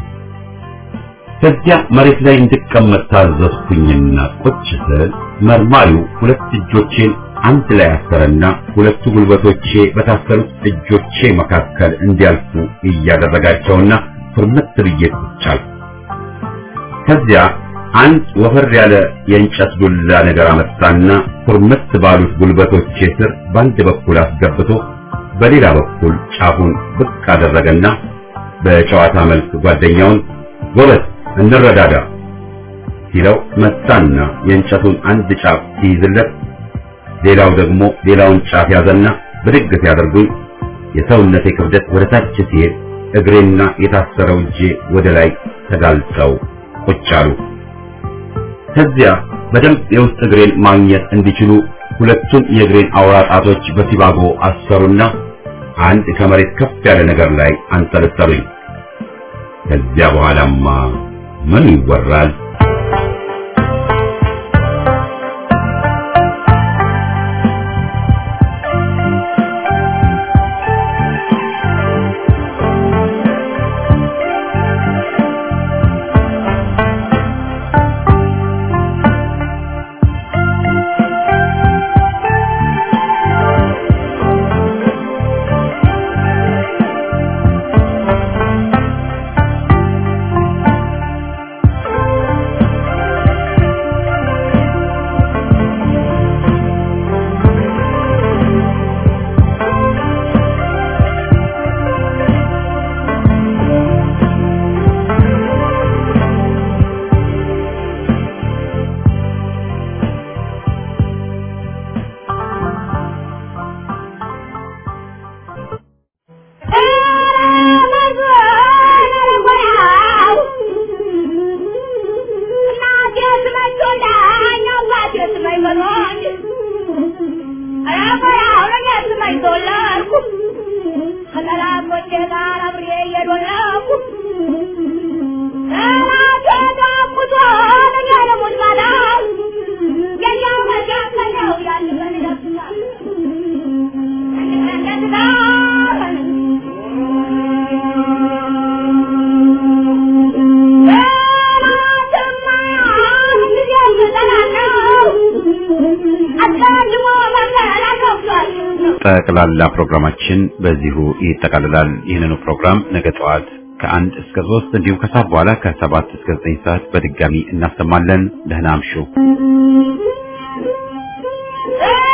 ከዚያ መሬት ላይ እንድቀመጥ ታዘዝኩኝና ቁጭ ስል መርማሪው ሁለት እጆቼን አንድ ላይ አሰረና ሁለቱ ጉልበቶቼ በታሰሩት እጆቼ መካከል እንዲያልፉ እያደረጋቸውና ፍርምት ብዬ ቁጭ አልኩ። ከዚያ አንድ ወፈር ያለ የእንጨት ዱላ ነገር አመጣና ፍርምት ባሉት ጉልበቶቼ ስር በአንድ በኩል አስገብቶ በሌላ በኩል ጫፉን ብቅ አደረገና በጨዋታ መልክ ጓደኛውን ጎበዝ እንረዳዳ ሲለው መጣና የእንጨቱን አንድ ጫፍ ሲይዝለት ሌላው ደግሞ ሌላውን ጫፍ ያዘና ብድግ ሲያደርጉኝ የሰውነቴ ክብደት ወደ ታች ሲሄድ እግሬና የታሰረው እጄ ወደ ላይ ተጋልጠው ቁጭ አሉ። ከዚያ በደንብ የውስጥ እግሬን ማግኘት እንዲችሉ ሁለቱን የእግሬን አውራ ጣቶች በሲባጎ አሰሩና አንድ ከመሬት ከፍ ያለ ነገር ላይ አንጠለጠሉኝ። ከዚያ በኋላማ ምን ይወራል? ጠቅላላ ፕሮግራማችን በዚሁ ይጠቃልላል። ይህንኑ ፕሮግራም ነገ ጠዋት ከአንድ እስከ ሶስት እንዲሁም ከሰዓት በኋላ ከሰባት እስከ ዘጠኝ ሰዓት በድጋሚ እናሰማለን። ደህና አምሹ።